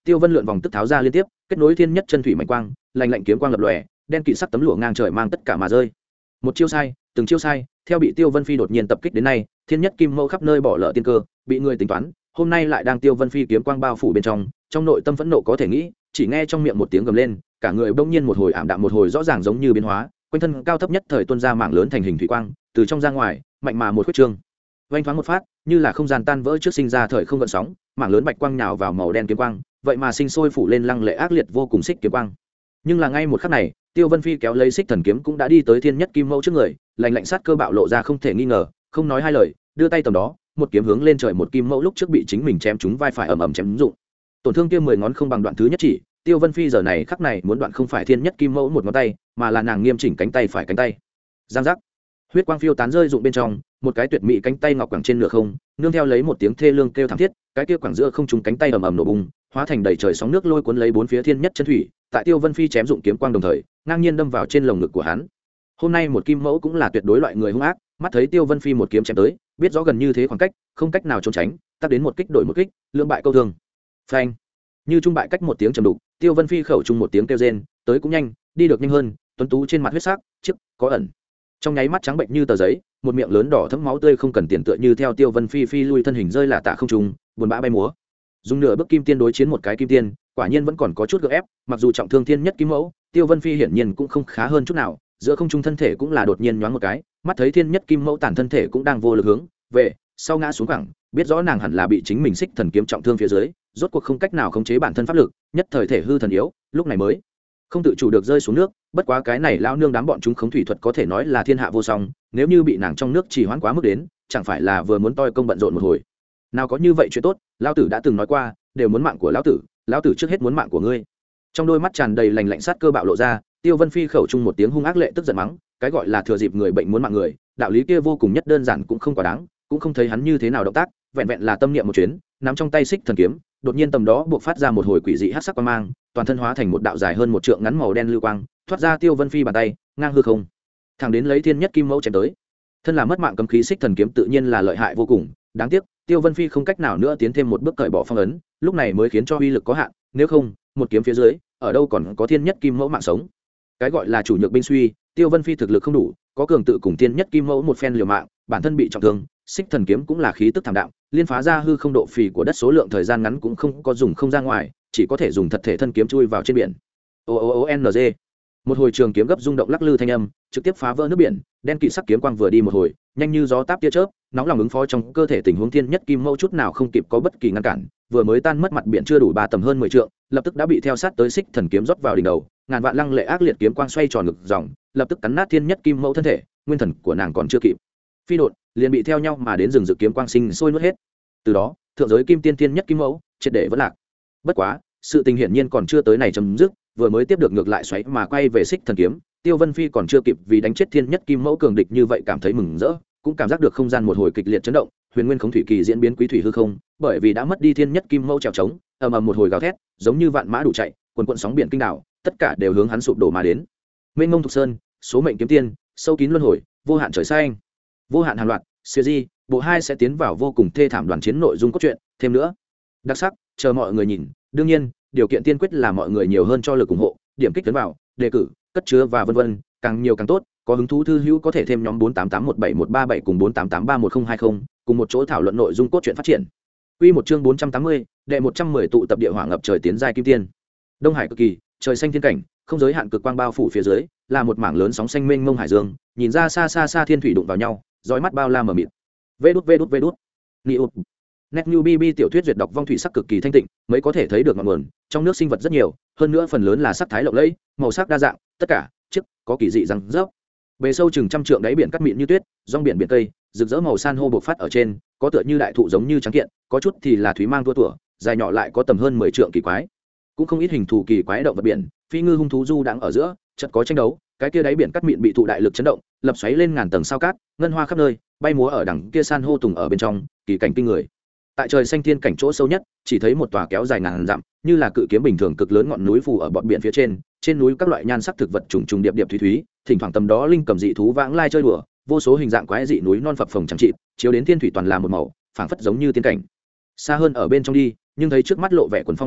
Tiêu Vân lượn vòng tức tháo ra liên tiếp, kết nối thiên nhất chân thủy mạnh quang, lạnh lạnh kiếm quang lập lòe, đen kịt sắc tấm lụa ngang trời mang tất cả mà rơi. Một chiêu sai, từng chiêu sai, theo bị Tiêu Vân Phi đột nhiên tập kích đến nay, thiên nhất kim mâu khắp nơi bỏ lỡ tiên cơ, bị người tính toán, hôm nay lại đang Tiêu Vân Phi kiếm quang bao phủ bên trong, trong nội tâm phẫn nộ có thể nghĩ, chỉ nghe trong miệng một tiếng gầm lên, cả người bỗng nhiên một hồi ảm đạm một hồi rõ ràng giống như biến hóa, quanh thân cao thấp nhất thời tuôn ra mảng lớn thành hình thủy quang, từ trong ra ngoài, mạnh mà một khuyết trương. Vành thoáng một phát, như là không gian tan vỡ trước sinh ra thời không gợn sóng, mảng lớn bạch quang nhào vào màu đen kiếm quang, vậy mà sinh sôi phủ lên lăng lệ ác liệt vô cùng xích kiếm quang. Nhưng là ngay một khắc này, Tiêu Vân Phi kéo lấy xích thần kiếm cũng đã đi tới thiên nhất kim mâu trước người, lạnh lạnh sát cơ bạo lộ ra không thể nghi ngờ, không nói hai lời, đưa tay tầm đó, một kiếm hướng lên trời một kim mâu lúc trước bị chính mình chém trúng vai phải ầm ầm chém dụng. Tổn thương kia mười ngón không bằng đoạn thứ nhất chỉ, Tiêu Vân Phi giờ này khắc này muốn đoạn không phải thiên nhất kim mâu một ngón tay, mà là nàng nghiêm chỉnh cánh tay phải cánh tay. Giang giác. Huyết quang phiêu tán rơi dụng bên trong, một cái tuyệt mỹ cánh tay ngọc quẳng trên nửa không, nương theo lấy một tiếng thê lương kêu thảm thiết, cái kia quẳng giữa không trung cánh tay ầm ầm nổ bùng, hóa thành đầy trời sóng nước lôi cuốn lấy bốn phía thiên nhất chân thủy, tại Tiêu Vân Phi chém dụng kiếm quang đồng thời, ngang nhiên đâm vào trên lồng ngực của hắn. Hôm nay một kim mẫu cũng là tuyệt đối loại người hung ác, mắt thấy Tiêu Vân Phi một kiếm chém tới, biết rõ gần như thế khoảng cách, không cách nào trốn tránh, tác đến một kích đổi một kích, lưỡng bại câu thương. Phanh. Như trung bại cách một tiếng trầm đục, Tiêu Vân Phi khẩu trung một tiếng kêu rên, tới cũng nhanh, đi được nhanh hơn, tuấn tú trên mặt huyết sắc, chiếc có ẩn. Trong nháy mắt trắng bệnh như tờ giấy, một miệng lớn đỏ thấm máu tươi không cần tiền tựa như theo Tiêu Vân Phi phi lui thân hình rơi là tạ không trung, buồn bã bay múa. Dùng nửa bước kim tiên đối chiến một cái kim tiên, quả nhiên vẫn còn có chút gượng ép, mặc dù trọng thương thiên nhất kim mẫu, Tiêu Vân Phi hiển nhiên cũng không khá hơn chút nào, giữa không trung thân thể cũng là đột nhiên nhoáng một cái, mắt thấy thiên nhất kim mẫu tàn thân thể cũng đang vô lực hướng về sau ngã xuống khoảng, biết rõ nàng hẳn là bị chính mình xích thần kiếm trọng thương phía dưới, rốt cuộc không cách nào khống chế bản thân pháp lực, nhất thời thể hư thần yếu, lúc này mới không tự chủ được rơi xuống nước. Bất quá cái này lão nương đám bọn chúng khống thủy thuật có thể nói là thiên hạ vô song, nếu như bị nàng trong nước chỉ hoãn quá mức đến, chẳng phải là vừa muốn toi công bận rộn một hồi. Nào có như vậy chuyện tốt, lão tử đã từng nói qua, đều muốn mạng của lão tử, lão tử trước hết muốn mạng của ngươi. Trong đôi mắt tràn đầy lạnh lạnh sát cơ bạo lộ ra, Tiêu Vân Phi khẩu trung một tiếng hung ác lệ tức giận mắng, cái gọi là thừa dịp người bệnh muốn mạng người, đạo lý kia vô cùng nhất đơn giản cũng không quá đáng, cũng không thấy hắn như thế nào động tác, vẹn vẹn là tâm niệm một chuyến, nắm trong tay xích thần kiếm, đột nhiên tầm đó buộc phát ra một hồi quỷ dị hắc sắc quang mang, toàn thân hóa thành một đạo dài hơn một trượng ngắn màu đen lưu quang, thoát ra Tiêu Vân Phi bàn tay, ngang hư không, thẳng đến lấy thiên nhất kim mẫu chém tới. Thân là mất mạng cấm khí xích thần kiếm tự nhiên là lợi hại vô cùng, đáng tiếc Tiêu Vân Phi không cách nào nữa tiến thêm một bước cởi bỏ phong ấn, lúc này mới khiến cho uy lực có hạn, nếu không, một kiếm phía dưới, ở đâu còn có thiên nhất kim mẫu mạng sống. Cái gọi là chủ nhược binh suy, Tiêu Vân Phi thực lực không đủ, có cường tự cùng thiên nhất kim mẫu một phen liều mạng, bản thân bị trọng thương, xích thần kiếm cũng là khí tức thảm đạm, liên phá ra hư không độ phì của đất số lượng thời gian ngắn cũng không có dùng không ra ngoài, chỉ có thể dùng thật thể thân kiếm chui vào trên biển. O O O N G. Một hồi trường kiếm gấp rung động lắc lư thanh âm, trực tiếp phá vỡ nước biển, đen kịt sắc kiếm quang vừa đi một hồi, nhanh như gió táp tia chớp, nóng lòng ứng phó trong cơ thể tình huống thiên nhất kim mẫu chút nào không kịp có bất kỳ ngăn cản, vừa mới tan mất mặt biển chưa đủ ba tầm hơn mười trượng, lập tức đã bị theo sát tới xích thần kiếm rót vào đỉnh đầu, ngàn vạn lăng lệ ác liệt kiếm quang xoay tròn ngực dòng, lập tức cắn nát thiên nhất kim mẫu thân thể, nguyên thần của nàng còn chưa kịp phi đột, liền bị theo nhau mà đến rừng dự kiếm quang sinh sôi nuốt hết. Từ đó, thượng giới kim tiên thiên nhất kim mẫu triệt để vẫn lạc. Bất quá, sự tình hiển nhiên còn chưa tới này chấm dứt, vừa mới tiếp được ngược lại xoáy mà quay về xích thần kiếm, Tiêu Vân Phi còn chưa kịp vì đánh chết thiên nhất kim mẫu cường địch như vậy cảm thấy mừng rỡ, cũng cảm giác được không gian một hồi kịch liệt chấn động, huyền nguyên khống thủy kỳ diễn biến quý thủy hư không, bởi vì đã mất đi thiên nhất kim mẫu trèo trống, ầm ầm một hồi gào thét, giống như vạn mã đủ chạy, quần quần sóng biển kinh đảo, tất cả đều hướng hắn sụp đổ mà đến. Mênh mông thục sơn, số mệnh kiếm tiên, sâu kín luân hồi, vô hạn trời xanh, vô hạn hàng loạt, siêu di, bộ hai sẽ tiến vào vô cùng thê thảm đoàn chiến nội dung cốt truyện, thêm nữa đặc sắc, chờ mọi người nhìn. Đương nhiên, điều kiện tiên quyết là mọi người nhiều hơn cho lực ủng hộ, điểm kích tấn vào, đề cử, cất chứa và vân vân, càng nhiều càng tốt. Có hứng thú thư hữu có thể thêm nhóm bốn tám tám một bảy một ba bảy cùng bốn tám tám ba một không hai không, cùng một chỗ thảo luận nội dung cốt truyện phát triển. Quy một chương bốn trăm tám mươi, đệ một trăm mười tụ tập địa hỏa ngập trời tiến giai kim tiên. Đông Hải cực kỳ, trời xanh thiên cảnh, không giới hạn cực quang bao phủ phía dưới, là một mảng lớn sóng xanh mênh mông hải dương, nhìn ra xa xa xa thiên thủy đụng vào nhau, dõi mắt bao la mờ mịt. Vê đút vê đút vê đút. Niu. Net New B B tiểu thuyết duyệt đọc vong thủy sắc cực kỳ thanh tịnh, mới có thể thấy được ngọn nguồn, trong nước sinh vật rất nhiều, hơn nữa phần lớn là sắc thái lộng lẫy, màu sắc đa dạng, tất cả, chiếc, có kỳ dị răng rớp. Bề sâu chừng trăm trượng đáy biển cắt mịn như tuyết, rong biển biển tây, rực rỡ màu san hô bộc phát ở trên, có tựa như đại thụ giống như trắng kiện, có chút thì là thúy mang tua tủa, dài nhỏ lại có tầm hơn mười trượng kỳ quái. Cũng không ít hình thù kỳ quái động vật biển, phi ngư hung thú du đang ở giữa, chợt có tranh đấu, cái kia đáy biển cắt mịn bị thụ đại lực chấn động, lập xoáy lên ngàn tầng sao cát, ngân hoa khắp nơi, bay múa ở đằng kia san hô tùng ở bên trong, kỳ cảnh kinh người. Tại trời xanh thiên cảnh chỗ sâu nhất, chỉ thấy một tòa kéo dài ngàn dặm, như là cự kiếm bình thường cực lớn ngọn núi phù ở bọt biển phía trên, trên núi các loại nhan sắc thực vật trùng trùng điệp điệp thúy thúy, thỉnh thoảng tầm đó linh cầm dị thú vãng lai chơi đùa, vô số hình dạng quái dị núi non phập phồng chẳng trị, chiếu đến thiên thủy toàn là một màu, phảng phất giống như tiên cảnh. Xa hơn ở bên trong đi, nhưng thấy trước mắt lộ vẻ quần phong lầu cát,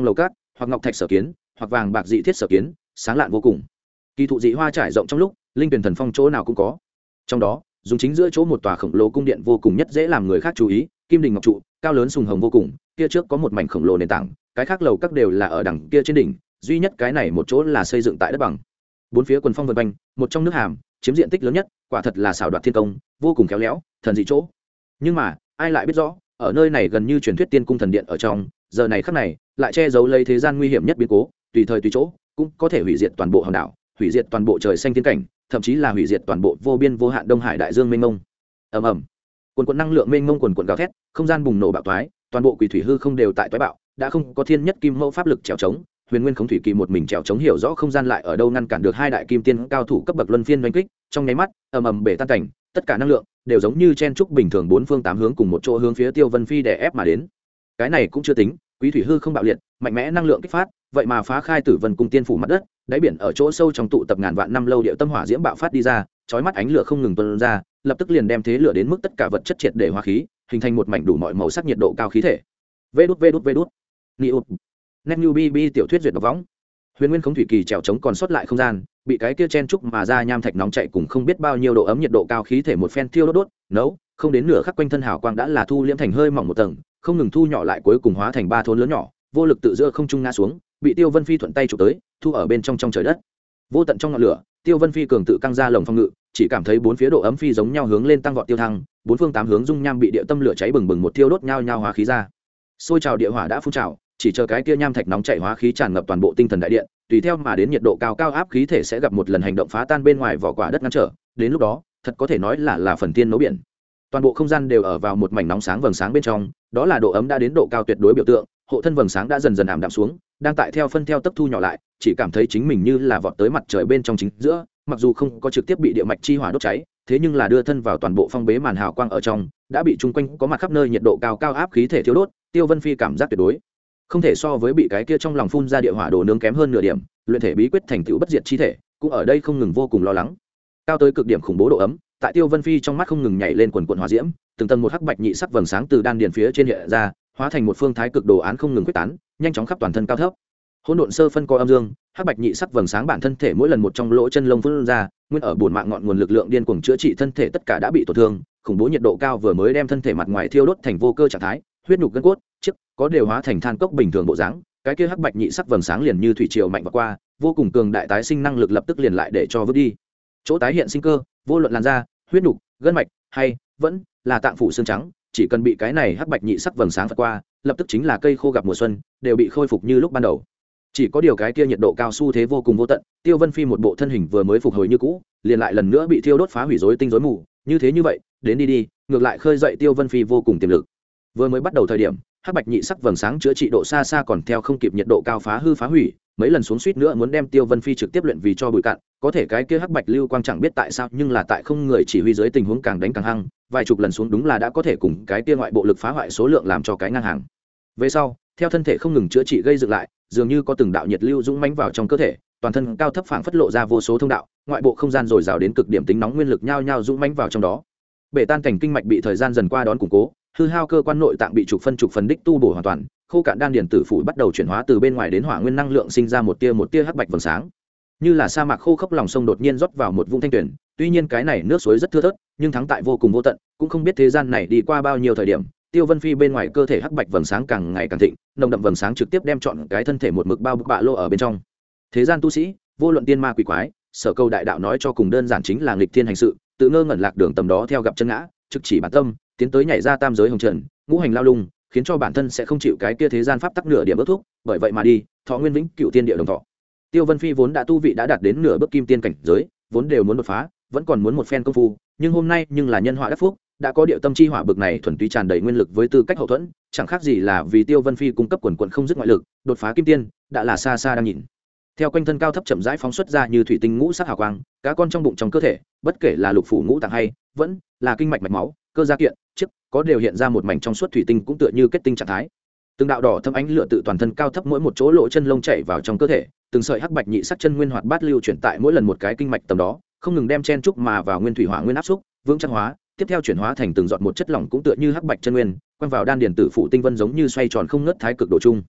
hoặc ngọc thạch sở kiến, hoặc vàng bạc dị thiết sở kiến, sáng lạn vô cùng. Kỳ thụ dị hoa trải rộng trong lúc, linh tuyển thần phong chỗ nào cũng có. Trong đó, dùng chính giữa chỗ một tòa khổng lồ cung điện vô cùng nhất dễ làm người khác chú ý, kim đình ngọc trụ, cao lớn sùng hồng vô cùng, kia trước có một mảnh khổng lồ nền tảng, cái khác lầu các đều là ở đằng kia trên đỉnh, duy nhất cái này một chỗ là xây dựng tại đất bằng. Bốn phía quần phong vần quanh, một trong nước hàm, chiếm diện tích lớn nhất, quả thật là xảo đoạt thiên công, vô cùng khéo léo, thần dị chỗ. Nhưng mà, ai lại biết rõ, ở nơi này gần như truyền thuyết tiên cung thần điện ở trong, giờ này khắc này, lại che giấu lấy thế gian nguy hiểm nhất biến cố, tùy thời tùy chỗ, cũng có thể hủy diệt toàn bộ hòn đảo, hủy diệt toàn bộ trời xanh tiên cảnh, thậm chí là hủy diệt toàn bộ vô biên vô hạn đông hải đại dương mênh mông. Ầm ầm, quần quần năng lượng mênh mông quần quần gào thét, không gian bùng nổ bạo toái, toàn bộ quỷ thủy hư không đều tại toái bạo, đã không có thiên nhất kim mẫu pháp lực trèo trống, huyền nguyên khống thủy kỳ một mình trèo trống hiểu rõ không gian lại ở đâu ngăn cản được hai đại kim tiên cao thủ cấp bậc luân phiên đánh kích, trong nháy mắt, ầm ầm bể tan cảnh, tất cả năng lượng đều giống như chen trúc bình thường bốn phương tám hướng cùng một chỗ hướng phía Tiêu Vân Phi đè ép mà đến. Cái này cũng chưa tính, quý thủy hư không bạo liệt, mạnh mẽ năng lượng kích phát, vậy mà phá khai Tử Vân cung tiên phủ mặt đất, đáy biển ở chỗ sâu trong tụ tập ngàn vạn năm lâu điệu tâm hỏa diễm bạo phát đi ra, chói mắt ánh lửa không ngừng tuôn ra, lập tức liền đem thế lửa đến mức tất cả vật chất triệt để hóa khí, hình thành một mảnh đủ mọi màu sắc nhiệt độ cao khí thể. Vê đút vê đút vê đút. Niu. Net New B B tiểu thuyết duyệt đọc võng. Huyền Nguyên Khống thủy kỳ trèo chống còn sót lại không gian, bị cái kia chen trúc mà ra nham thạch nóng chạy cùng không biết bao nhiêu độ ấm nhiệt độ cao khí thể một phen thiêu đốt đốt, nấu, không đến nửa khắc quanh thân hào quang đã là thu liễm thành hơi mỏng một tầng, không ngừng thu nhỏ lại cuối cùng hóa thành ba thốn lớn nhỏ, vô lực tự giữa không trung ngã xuống, bị Tiêu Vân Phi thuận tay chụp tới, thu ở bên trong trong trời đất. Vô tận trong ngọn lửa, Tiêu Vân Phi cường tự căng ra lồng phong ngự, chỉ cảm thấy bốn phía độ ấm phi giống nhau hướng lên tăng vọt tiêu thăng, bốn phương tám hướng dung nham bị địa tâm lửa cháy bừng bừng một thiêu đốt nhau nhau hóa khí ra. Sôi trào địa hỏa đã phun trào, chỉ chờ cái kia nham thạch nóng chảy hóa khí tràn ngập toàn bộ tinh thần đại điện, tùy theo mà đến nhiệt độ cao cao áp khí thể sẽ gặp một lần hành động phá tan bên ngoài vỏ quả đất ngăn trở, đến lúc đó, thật có thể nói là là phần tiên nấu biển. Toàn bộ không gian đều ở vào một mảnh nóng sáng vầng sáng bên trong, đó là độ ấm đã đến độ cao tuyệt đối biểu tượng, hộ thân vầng sáng đã dần dần ảm đạm xuống, đang tại theo phân theo tốc thu nhỏ lại, chỉ cảm thấy chính mình như là vọt tới mặt trời bên trong chính giữa, mặc dù không có trực tiếp bị địa mạch chi hỏa đốt cháy, thế nhưng là đưa thân vào toàn bộ phong bế màn hào quang ở trong, đã bị chung quanh có mặt khắp nơi nhiệt độ cao cao áp khí thể thiêu đốt, Tiêu Vân Phi cảm giác tuyệt đối không thể so với bị cái kia trong lòng phun ra địa hỏa đồ nướng kém hơn nửa điểm, luyện thể bí quyết thành tựu bất diệt chi thể, cũng ở đây không ngừng vô cùng lo lắng. Cao tới cực điểm khủng bố độ ấm, tại Tiêu Vân Phi trong mắt không ngừng nhảy lên quần quần hỏa diễm, từng tầng một hắc bạch nhị sắc vầng sáng từ đan điền phía trên hiện ra, hóa thành một phương thái cực đồ án không ngừng quyết tán, nhanh chóng khắp toàn thân cao thấp. Hỗn độn sơ phân co âm dương, hắc bạch nhị sắc vầng sáng bản thân thể mỗi lần một trong lỗ chân lông phun ra, nguyên ở bổn mạng ngọn nguồn lực lượng điên cuồng chữa trị thân thể tất cả đã bị tổn thương, khủng bố nhiệt độ cao vừa mới đem thân thể mặt ngoài thiêu đốt thành vô cơ trạng thái, huyết nhục gân cốt, chiếc có đều hóa thành than cốc bình thường bộ dáng, cái kia hắc bạch nhị sắc vầng sáng liền như thủy triều mạnh vọt qua, vô cùng cường đại tái sinh năng lực lập tức liền lại để cho vứt đi. Chỗ tái hiện sinh cơ, vô luận làn da, huyết nhục, gân mạch hay vẫn là tạng phủ xương trắng, chỉ cần bị cái này hắc bạch nhị sắc vầng sáng vượt qua, lập tức chính là cây khô gặp mùa xuân, đều bị khôi phục như lúc ban đầu. Chỉ có điều cái kia nhiệt độ cao xu thế vô cùng vô tận, Tiêu Vân Phi một bộ thân hình vừa mới phục hồi như cũ, liền lại lần nữa bị thiêu đốt phá hủy rối tinh rối mù, như thế như vậy, đến đi đi, ngược lại khơi dậy Tiêu Vân Phi vô cùng tiềm lực. Vừa mới bắt đầu thời điểm, hắc bạch nhị sắc vầng sáng chữa trị độ xa xa còn theo không kịp nhiệt độ cao phá hư phá hủy, mấy lần xuống suýt nữa muốn đem Tiêu Vân Phi trực tiếp luyện vì cho bụi cạn, có thể cái kia hắc bạch lưu quang chẳng biết tại sao, nhưng là tại không người chỉ huy dưới tình huống càng đánh càng hăng, vài chục lần xuống đúng là đã có thể cùng cái kia ngoại bộ lực phá hoại số lượng làm cho cái ngang hàng. Về sau, theo thân thể không ngừng chữa trị gây dựng lại, dường như có từng đạo nhiệt lưu dũng mãnh vào trong cơ thể, toàn thân cao thấp phảng phất lộ ra vô số thông đạo, ngoại bộ không gian dồi dào đến cực điểm tính nóng nguyên lực nhao nhao dũng mãnh vào trong đó. Bể tan cảnh kinh mạch bị thời gian dần qua đón củng cố, hư hao cơ quan nội tạng bị trục phân trục phần đích tu bổ hoàn toàn, khô cạn đan điển tử phủ bắt đầu chuyển hóa từ bên ngoài đến hỏa nguyên năng lượng sinh ra một tia một tia hắc bạch vầng sáng, như là sa mạc khô khốc lòng sông đột nhiên rót vào một vũng thanh tuyển. Tuy nhiên cái này nước suối rất thưa thớt, nhưng thắng tại vô cùng vô tận, cũng không biết thế gian này đi qua bao nhiêu thời điểm, Tiêu Vân Phi bên ngoài cơ thể hắc bạch vầng sáng càng ngày càng thịnh, nồng đậm vầng sáng trực tiếp đem trọn cái thân thể một mực bao bọc bạ lô ở bên trong. Thế gian tu sĩ, vô luận tiên ma quỷ quái, sở câu đại đạo nói cho cùng đơn giản chính là nghịch thiên hành sự, tự ngơ ngẩn lạc đường tầm đó theo gặp chân ngã, trực chỉ bản tâm, tiến tới nhảy ra tam giới hồng trần, ngũ hành lao lung, khiến cho bản thân sẽ không chịu cái kia thế gian pháp tắc nửa điểm ước thúc, bởi vậy mà đi, thọ nguyên vĩnh cựu tiên địa đồng thọ. Tiêu Vân Phi vốn đã tu vị đã đạt đến nửa bước kim tiên cảnh giới, vốn đều muốn đột phá, vẫn còn muốn một phen công phu, nhưng hôm nay nhưng là nhân họa đắc phúc, đã có điệu tâm chi hỏa bực này thuần túy tràn đầy nguyên lực với tư cách hậu thuẫn, chẳng khác gì là vì Tiêu Vân Phi cung cấp quần quần không dứt ngoại lực, đột phá kim tiên, đã là xa xa đang nhìn. Theo quanh thân cao thấp chậm rãi phóng xuất ra như thủy tinh ngũ sắc hào quang, cá con trong bụng trong cơ thể, bất kể là lục phủ ngũ tạng hay vẫn là kinh mạch mạch máu, cơ gia kiện, chiếc có đều hiện ra một mảnh trong suốt thủy tinh cũng tựa như kết tinh trạng thái. Từng đạo đỏ thâm ánh lửa tự toàn thân cao thấp mỗi một chỗ lỗ chân lông chảy vào trong cơ thể, từng sợi hắc bạch nhị sắc chân nguyên hoạt bát lưu chuyển tại mỗi lần một cái kinh mạch tầm đó, không ngừng đem chen trúc mà vào nguyên thủy hỏa nguyên áp xúc, vững chắc hóa, tiếp theo chuyển hóa thành từng giọt một chất lỏng cũng tựa như hắc bạch chân nguyên, quăng vào đan điền tử phụ tinh vân giống như xoay tròn không ngớt thái cực độ chung.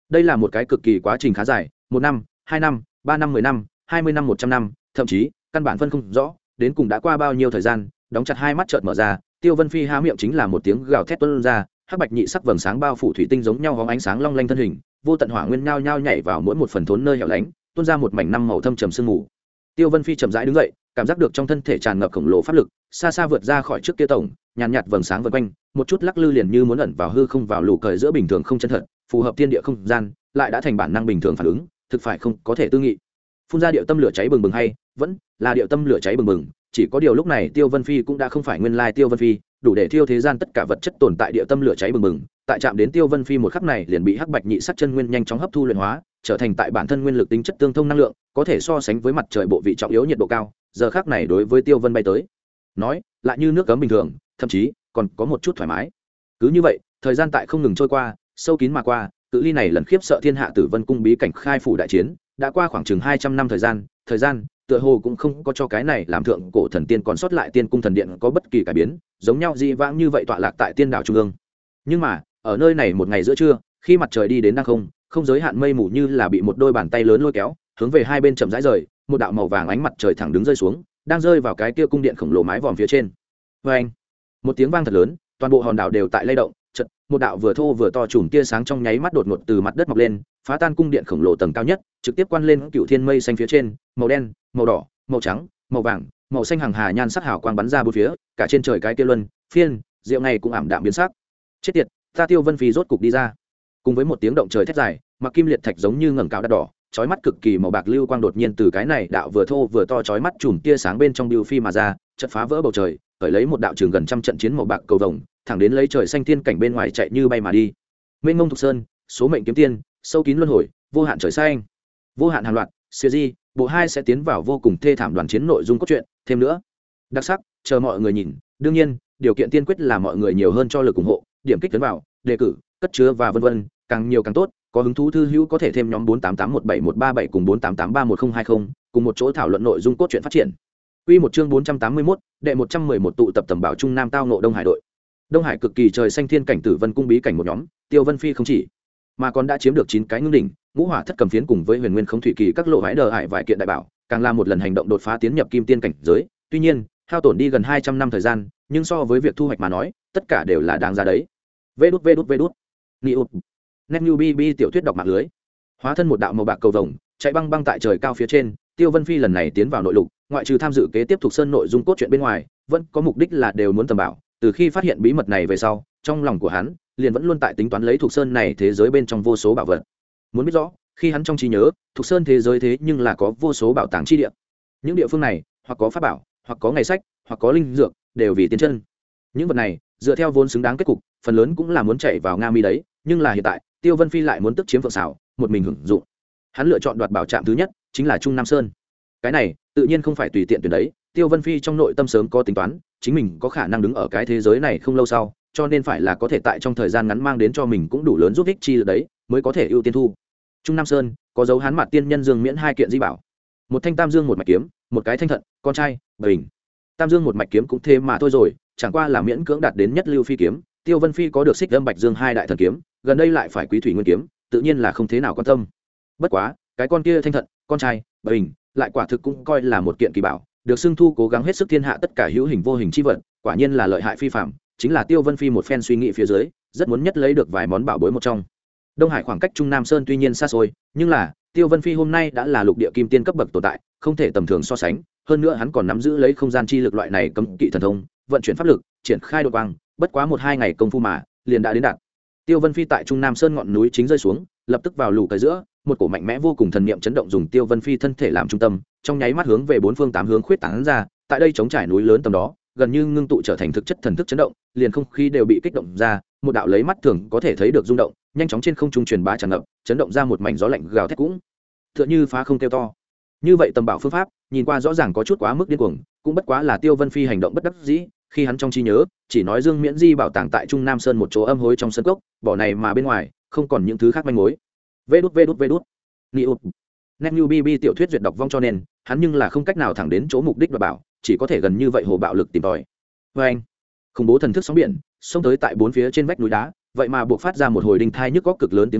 đây là một cái cực kỳ quá trình khá dài, một năm, hai năm, ba năm, mười năm, hai mươi năm, một trăm năm, thậm chí căn bản phân không rõ đến cùng đã qua bao nhiêu thời gian. Đóng chặt hai mắt chợt mở ra, Tiêu Vân Phi há miệng chính là một tiếng gào thét tuôn ra, hắc bạch nhị sắc vầng sáng bao phủ thủy tinh giống nhau hóng ánh sáng long lanh thân hình, vô tận hỏa nguyên nhao nhao nhảy vào mỗi một phần thốn nơi hẻo lánh, tuôn ra một mảnh năm màu thâm trầm sương mù. Tiêu Vân Phi chậm rãi đứng dậy, cảm giác được trong thân thể tràn ngập khổng lồ pháp lực, xa xa vượt ra khỏi trước kia tổng, nhàn nhạt, nhạt vầng sáng vần quanh, một chút lắc lư liền như muốn ẩn vào hư không vào lù cởi giữa bình thường không chân thật, phù hợp thiên địa không gian, lại đã thành bản năng bình thường phản ứng, thực phải không có thể tư nghị. Phun ra điệu tâm lửa cháy bừng bừng hay vẫn là điệu tâm lửa cháy bừng bừng, chỉ có điều lúc này Tiêu Vân Phi cũng đã không phải nguyên lai Tiêu Vân Phi, đủ để thiêu thế gian tất cả vật chất tồn tại điệu tâm lửa cháy bừng bừng, tại chạm đến Tiêu Vân Phi một khắc này liền bị hắc bạch nhị sắc chân nguyên nhanh chóng hấp thu luyện hóa, trở thành tại bản thân nguyên lực tính chất tương thông năng lượng, có thể so sánh với mặt trời bộ vị trọng yếu nhiệt độ cao, giờ khắc này đối với Tiêu Vân bay tới, nói, lại như nước cấm bình thường, thậm chí còn có một chút thoải mái. Cứ như vậy, thời gian tại không ngừng trôi qua, sâu kín mà qua, cự ly này lần khiếp sợ thiên hạ Tử Vân cung bí cảnh khai phủ đại chiến, đã qua khoảng chừng hai trăm năm thời gian, thời gian tựa hồ cũng không có cho cái này làm thượng cổ thần tiên còn sót lại tiên cung thần điện có bất kỳ cải biến, giống nhau dị vãng như vậy tọa lạc tại tiên đảo trung ương. Nhưng mà, ở nơi này một ngày giữa trưa, khi mặt trời đi đến đang không, không giới hạn mây mù như là bị một đôi bàn tay lớn lôi kéo, hướng về hai bên chậm rãi rời, một đạo màu vàng ánh mặt trời thẳng đứng rơi xuống, đang rơi vào cái kia cung điện khổng lồ mái vòm phía trên. Oeng! Một tiếng vang thật lớn, toàn bộ hòn đảo đều tại lay động, chợt, một đạo vừa thô vừa to chùm tia sáng trong nháy mắt đột ngột từ mặt đất mọc lên, phá tan cung điện khổng lồ tầng cao nhất, trực tiếp quan lên cựu thiên mây xanh phía trên, màu đen, màu đỏ, màu trắng, màu vàng, màu xanh hàng hà nhan sắc hào quang bắn ra bốn phía, cả trên trời cái kia luân, phiên, diệu này cũng ảm đạm biến sắc. Chết tiệt, ta Tiêu Vân Phi rốt cục đi ra. Cùng với một tiếng động trời thét dài, mặc kim liệt thạch giống như ngẩng cao đắt đỏ, chói mắt cực kỳ màu bạc lưu quang đột nhiên từ cái này đạo vừa thô vừa to chói mắt chùm tia sáng bên trong bưu phi mà ra, chợt phá vỡ bầu trời, khởi lấy một đạo trường gần trăm trận chiến màu bạc cầu vồng, thẳng đến lấy trời xanh thiên cảnh bên ngoài chạy như bay mà đi. Mênh mông thục sơn, số mệnh kiếm tiên, sâu kín luân hồi, vô hạn trời xanh, vô hạn hàng loạt, series bộ hai sẽ tiến vào vô cùng thê thảm đoàn chiến nội dung cốt truyện, thêm nữa đặc sắc, chờ mọi người nhìn. Đương nhiên, điều kiện tiên quyết là mọi người nhiều hơn cho lực ủng hộ, điểm kích tấn vào, đề cử, cất chứa và vân vân, càng nhiều càng tốt. Có hứng thú thư hữu có thể thêm nhóm bốn tám tám một bảy một ba bảy cùng bốn tám tám ba một không hai không, cùng một chỗ thảo luận nội dung cốt truyện phát triển. Quy một chương bốn trăm tám mươi mốt, đệ một trăm mười một tụ tập tầm bảo trung nam tao ngộ Đông Hải đội. Đông Hải cực kỳ trời xanh thiên cảnh Tử Vân cung bí cảnh một nhóm, Tiêu Vân Phi không chỉ mà còn đã chiếm được chín cái ngưng đỉnh, ngũ hỏa thất cầm phiến cùng với huyền nguyên không thủy kỳ các lộ hái đờ hải vài kiện đại bảo, càng là một lần hành động đột phá tiến nhập kim tiên cảnh giới. Tuy nhiên, hao tổn đi gần hai trăm năm thời gian, nhưng so với việc thu hoạch mà nói, tất cả đều là đáng giá đấy. Vê đút vê đút vê đút. Niu. Net New B B tiểu thuyết đọc mạng lưới. Hóa thân một đạo màu bạc cầu vồng, chạy băng băng tại trời cao phía trên, Tiêu Vân Phi lần này tiến vào nội lục, ngoại trừ tham dự kế tiếp thuộc sơn nội dung cốt truyện bên ngoài, vẫn có mục đích là đều muốn tầm bảo. Từ khi phát hiện bí mật này về sau, trong lòng của hắn liền vẫn luôn tại tính toán lấy thuộc sơn này thế giới bên trong vô số bảo vật. Muốn biết rõ, khi hắn trong trí nhớ, thuộc sơn thế giới thế nhưng là có vô số bảo tàng chi địa. Những địa phương này, hoặc có pháp bảo, hoặc có ngày sách, hoặc có linh dược, đều vì tiến chân. Những vật này, dựa theo vốn xứng đáng kết cục, phần lớn cũng là muốn chạy vào Nga Mi đấy, nhưng là hiện tại, Tiêu Vân Phi lại muốn tức chiếm Phượng Sảo, một mình hưởng dụng. Hắn lựa chọn đoạt bảo trạm thứ nhất, chính là Trung Nam Sơn. Cái này, tự nhiên không phải tùy tiện tuyển đấy, Tiêu Vân Phi trong nội tâm sớm có tính toán, chính mình có khả năng đứng ở cái thế giới này không lâu sau, cho nên phải là có thể tại trong thời gian ngắn mang đến cho mình cũng đủ lớn giúp ích chi được đấy, mới có thể ưu tiên thu. Trung Nam Sơn có dấu Hán Mạt tiên nhân Dương Miễn hai kiện di bảo, một thanh Tam Dương một mạch kiếm, một cái thanh thận, con trai, bình. Tam Dương một mạch kiếm cũng thế mà thôi rồi, chẳng qua là miễn cưỡng đạt đến nhất lưu phi kiếm. Tiêu Vân Phi có được Xích Âm Bạch Dương hai đại thần kiếm, gần đây lại phải Quý Thủy Nguyên kiếm, tự nhiên là không thế nào quan tâm. Bất quá, cái con kia thanh thận, con trai, bình, lại quả thực cũng coi là một kiện kỳ bảo, được xưng thu cố gắng hết sức thiên hạ tất cả hữu hình vô hình chi vật, quả nhiên là lợi hại phi phàm. Chính là Tiêu Vân Phi một phen suy nghĩ phía dưới, rất muốn nhất lấy được vài món bảo bối một trong. Đông Hải khoảng cách Trung Nam Sơn tuy nhiên xa xôi, nhưng là Tiêu Vân Phi hôm nay đã là lục địa kim tiên cấp bậc tồn tại, không thể tầm thường so sánh. Hơn nữa hắn còn nắm giữ lấy không gian chi lực loại này cấm kỵ thần thông, vận chuyển pháp lực, triển khai đột quang, bất quá một hai ngày công phu mà liền đã đến đạt. Tiêu Vân Phi tại Trung Nam Sơn ngọn núi chính rơi xuống, lập tức vào lù cái giữa, một cổ mạnh mẽ vô cùng thần niệm chấn động dùng Tiêu Vân Phi thân thể làm trung tâm, trong nháy mắt hướng về bốn phương tám hướng khuyết tán ra, tại đây chống trải núi lớn tầm đó, gần như ngưng tụ trở thành thực chất thần thức chấn động, liền không khí đều bị kích động ra, một đạo lấy mắt thường có thể thấy được rung động, nhanh chóng trên không trung truyền bá tràn ngập, chấn động ra một mảnh gió lạnh gào thét cũng tựa như phá không kêu to. Như vậy tầm bảo phương pháp, nhìn qua rõ ràng có chút quá mức điên cuồng, cũng bất quá là Tiêu Vân Phi hành động bất đắc dĩ, khi hắn trong trí nhớ, chỉ nói Dương Miễn di bảo tàng tại Trung Nam Sơn một chỗ âm hối trong sân cốc, bỏ này mà bên ngoài, không còn những thứ khác manh mối. Vê đút vê đút vê đút. Niu. Net New B B tiểu thuyết duyệt đọc vong cho nên, hắn nhưng là không cách nào thẳng đến chỗ mục đích và bảo, chỉ có thể gần như vậy hồ bạo lực tìm tòi. Và anh, khủng bố thần thức sóng biển, xông tới tại bốn phía trên vách núi đá, vậy mà buộc phát ra một hồi đinh thai nhức góc cực lớn tiếng vang,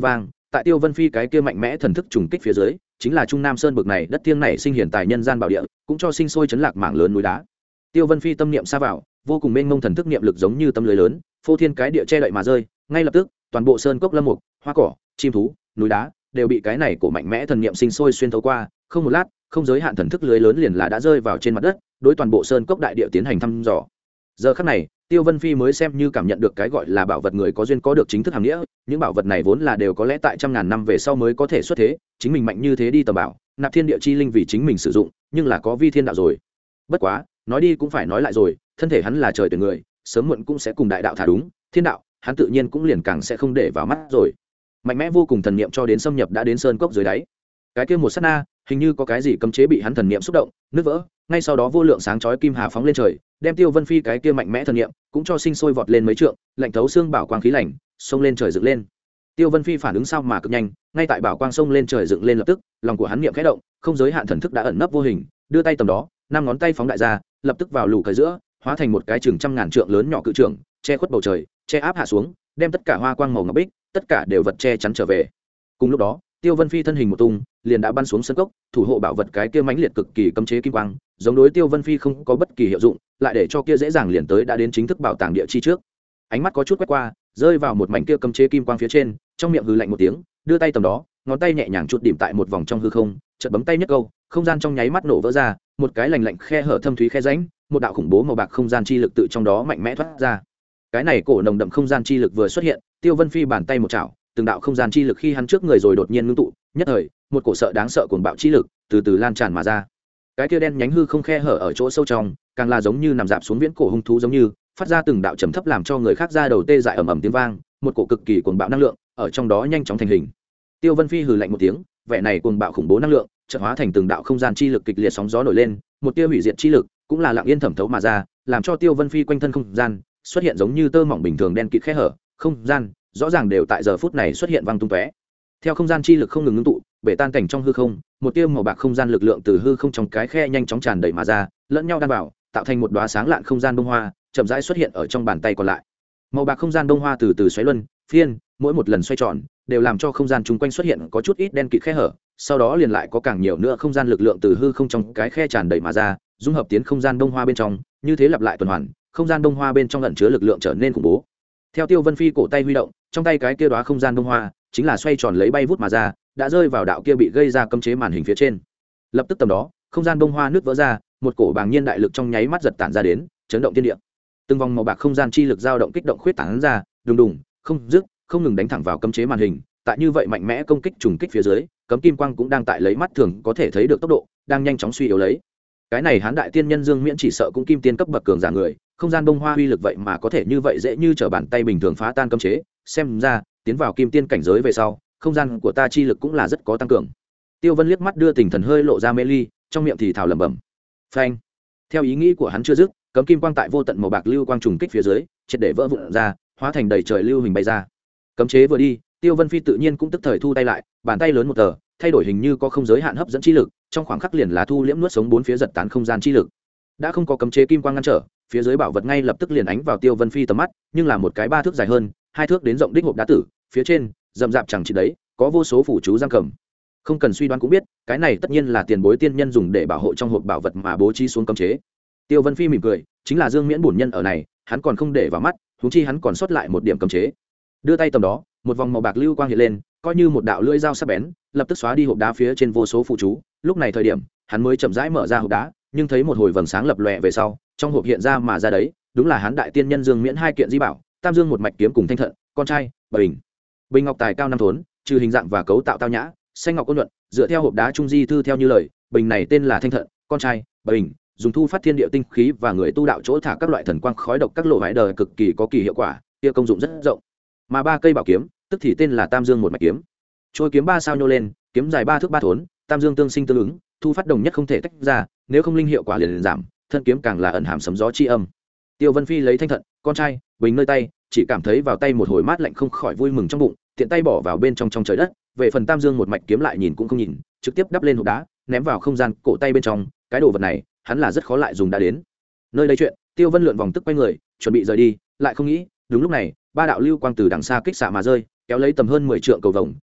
tại Tiêu Vân Phi cái kia mạnh mẽ thần thức trùng kích phía dưới, chính là Trung Nam Sơn bực này đất thiêng này sinh hiển tài nhân gian bảo địa, cũng cho sinh sôi chấn lạc mảng lớn núi đá. Tiêu Vân Phi tâm niệm xa vào, vô cùng mênh mông thần thức niệm lực giống như tấm lưới lớn, phô thiên cái địa che đậy mà rơi, ngay lập tức, toàn bộ sơn cốc lâm mục, hoa cỏ, chim thú, núi đá đều bị cái này cổ mạnh mẽ thần niệm sinh sôi xuyên thấu qua, không một lát, không giới hạn thần thức lưới lớn liền là đã rơi vào trên mặt đất, đối toàn bộ sơn cốc đại địa tiến hành thăm dò. Giờ khắc này, Tiêu Vân Phi mới xem như cảm nhận được cái gọi là bảo vật người có duyên có được chính thức hàm nghĩa, những bảo vật này vốn là đều có lẽ tại trăm ngàn năm về sau mới có thể xuất thế, chính mình mạnh như thế đi tầm bảo, nạp thiên địa chi linh vì chính mình sử dụng, nhưng là có vi thiên đạo rồi. Bất quá, nói đi cũng phải nói lại rồi, thân thể hắn là trời tuyển người, sớm muộn cũng sẽ cùng đại đạo thả đúng, thiên đạo, hắn tự nhiên cũng liền càng sẽ không để vào mắt rồi. Mạnh mẽ vô cùng thần niệm cho đến xâm nhập đã đến sơn cốc dưới đáy. Cái kia một sát na, hình như có cái gì cấm chế bị hắn thần niệm xúc động, nứt vỡ, ngay sau đó vô lượng sáng chói kim hà phóng lên trời, đem Tiêu Vân Phi cái kia mạnh mẽ thần niệm cũng cho sinh sôi vọt lên mấy trượng, lạnh thấu xương bảo quang khí lạnh, xông lên trời dựng lên. Tiêu Vân Phi phản ứng sao mà cực nhanh, ngay tại bảo quang xông lên trời dựng lên lập tức, lòng của hắn niệm khẽ động, không giới hạn thần thức đã ẩn nấp vô hình, đưa tay tầm đó, năm ngón tay phóng đại ra, lập tức vào lù cái giữa, hóa thành một cái chừng trăm ngàn trượng lớn nhỏ cự trưởng, che khuất bầu trời, che áp hạ xuống, đem tất cả hoa quang màu ngọc bích, tất cả đều vật che chắn trở về. Cùng lúc đó, Tiêu Vân Phi thân hình một tung, liền đã bắn xuống sân cốc, thủ hộ bảo vật cái kia mãnh liệt cực kỳ cấm chế kim quang, giống đối Tiêu Vân Phi không có bất kỳ hiệu dụng, lại để cho kia dễ dàng liền tới đã đến chính thức bảo tàng địa chi trước. Ánh mắt có chút quét qua, rơi vào một mảnh kia cấm chế kim quang phía trên, trong miệng hừ lạnh một tiếng, đưa tay tầm đó, ngón tay nhẹ nhàng chuột điểm tại một vòng trong hư không, chợt bấm tay nhất câu, không gian trong nháy mắt nổ vỡ ra, một cái lạnh lạnh khe hở thâm thúy khe rãnh, một đạo khủng bố màu bạc không gian chi lực tự trong đó mạnh mẽ thoát ra. Cái này cổ nồng đậm không gian chi lực vừa xuất hiện, Tiêu Vân Phi bàn tay một chảo, từng đạo không gian chi lực khi hắn trước người rồi đột nhiên ngưng tụ, nhất thời, một cổ sợ đáng sợ cuồng bạo chi lực từ từ lan tràn mà ra. Cái kia đen nhánh hư không khe hở ở chỗ sâu trong, càng là giống như nằm dạp xuống viễn cổ hung thú giống như, phát ra từng đạo trầm thấp làm cho người khác ra đầu tê dại ầm ầm tiếng vang, một cổ cực kỳ cuồng bạo năng lượng ở trong đó nhanh chóng thành hình. Tiêu Vân Phi hừ lạnh một tiếng, vẻ này cuồng bạo khủng bố năng lượng, chợt hóa thành từng đạo không gian chi lực kịch liệt sóng gió nổi lên, một tia hủy diệt chi lực cũng là lặng yên thẩm thấu mà ra, làm cho Tiêu Vân Phi quanh thân không gian xuất hiện giống như tơ mỏng bình thường đen kịt khe hở, không gian rõ ràng đều tại giờ phút này xuất hiện vang tung tóe. Theo không gian chi lực không ngừng ngưng tụ, bể tan cảnh trong hư không, một tia màu bạc không gian lực lượng từ hư không trong cái khe nhanh chóng tràn đầy mà ra, lẫn nhau đan vào, tạo thành một đóa sáng lạn không gian bông hoa, chậm rãi xuất hiện ở trong bàn tay còn lại. Màu bạc không gian bông hoa từ từ xoáy luân, phiên, mỗi một lần xoay tròn, đều làm cho không gian chung quanh xuất hiện có chút ít đen kịt khe hở, sau đó liền lại có càng nhiều nữa không gian lực lượng từ hư không trong cái khe tràn đầy mà ra, dung hợp tiến không gian bông hoa bên trong, như thế lặp lại tuần hoàn, không gian bông hoa bên trong ẩn chứa lực lượng trở nên khủng bố. Theo Tiêu Vân Phi cổ tay huy động, trong tay cái kia đóa không gian bông hoa chính là xoay tròn lấy bay vút mà ra, đã rơi vào đạo kia bị gây ra cấm chế màn hình phía trên. Lập tức tầm đó, không gian bông hoa nứt vỡ ra, một cổ bàng nhiên đại lực trong nháy mắt giật tản ra đến, chấn động thiên địa. Từng vòng màu bạc không gian chi lực dao động kích động khuyết tán ra, đùng đùng, không dứt, không ngừng đánh thẳng vào cấm chế màn hình. Tại như vậy mạnh mẽ công kích trùng kích phía dưới, cấm kim quang cũng đang tại lấy mắt thường có thể thấy được tốc độ, đang nhanh chóng suy yếu lấy. Cái này Hán đại tiên nhân Dương Miễn chỉ sợ cũng kim tiên cấp bậc cường giả người, không gian bông hoa uy lực vậy mà có thể như vậy dễ như trở bàn tay bình thường phá tan cấm chế, xem ra tiến vào kim tiên cảnh giới về sau, không gian của ta chi lực cũng là rất có tăng cường. Tiêu Vân liếc mắt đưa tình thần hơi lộ ra mê ly, trong miệng thì thào lẩm bẩm. Phanh. Theo ý nghĩ của hắn chưa dứt, cấm kim quang tại vô tận màu bạc lưu quang trùng kích phía dưới, triệt để vỡ vụn ra, hóa thành đầy trời lưu hình bay ra. Cấm chế vừa đi, Tiêu Vân Phi tự nhiên cũng tức thời thu tay lại, bàn tay lớn một tờ, thay đổi hình như có không giới hạn hấp dẫn chi lực, trong khoảng khắc liền là thu liễm nuốt sống bốn phía giật tán không gian chi lực. Đã không có cấm chế kim quang ngăn trở, phía dưới bảo vật ngay lập tức liền ánh vào Tiêu Vân Phi tầm mắt, nhưng là một cái ba thước dài hơn, hai thước đến rộng đích hộp đá tử, phía trên rậm rạp chẳng chỉ đấy, có vô số phủ chú giam cầm. Không cần suy đoán cũng biết, cái này tất nhiên là tiền bối tiên nhân dùng để bảo hộ trong hộp bảo vật mà bố trí xuống cấm chế. Tiêu Vân Phi mỉm cười, chính là Dương Miễn bổn nhân ở này, hắn còn không để vào mắt, huống chi hắn còn sót lại một điểm cấm chế. Đưa tay tầm đó, một vòng màu bạc lưu quang hiện lên, coi như một đạo lưỡi dao sắc bén, lập tức xóa đi hộp đá phía trên vô số phụ chú. Lúc này thời điểm, hắn mới chậm rãi mở ra hộp đá, nhưng thấy một hồi vầng sáng lập lòe về sau, trong hộp hiện ra mà ra đấy, đúng là Hán đại tiên nhân Dương Miễn hai kiện di bảo, Tam Dương một mạch kiếm cùng thanh thận, con trai, bình. Bình ngọc tài cao năm thốn, trừ hình dạng và cấu tạo tao nhã, xanh ngọc ôn nhuận, dựa theo hộp đá trung di thư theo như lời, bình này tên là thanh thận, con trai, bình, dùng thu phát thiên địa tinh khí và người tu đạo chỗ thả các loại thần quang khói độc các lộ vải đời cực kỳ có kỳ hiệu quả, kia công dụng rất rộng. Mà ba cây bảo kiếm, tức thì tên là Tam Dương một mạch kiếm. Trôi kiếm ba sao nhô lên, kiếm dài ba thước ba thốn, tam dương tương sinh tương ứng, thu phát đồng nhất không thể tách ra, nếu không linh hiệu quả liền, liền giảm, thân kiếm càng là ẩn hàm sấm gió chi âm. Tiêu Vân Phi lấy thanh thận, con trai, bình nơi tay, chỉ cảm thấy vào tay một hồi mát lạnh không khỏi vui mừng trong bụng, tiện tay bỏ vào bên trong trong trời đất. Về phần Tam Dương một mạch kiếm lại nhìn cũng không nhìn, trực tiếp đắp lên hộp đá, ném vào không gian cổ tay bên trong. Cái đồ vật này, hắn là rất khó lại dùng đã đến. Nơi đây chuyện, Tiêu Vân lượn vòng tức quay người, chuẩn bị rời đi, lại không nghĩ, đúng lúc này, ba đạo lưu quang từ đằng xa kích xạ mà rơi, kéo lấy tầm hơn mười trượng cầu vồng,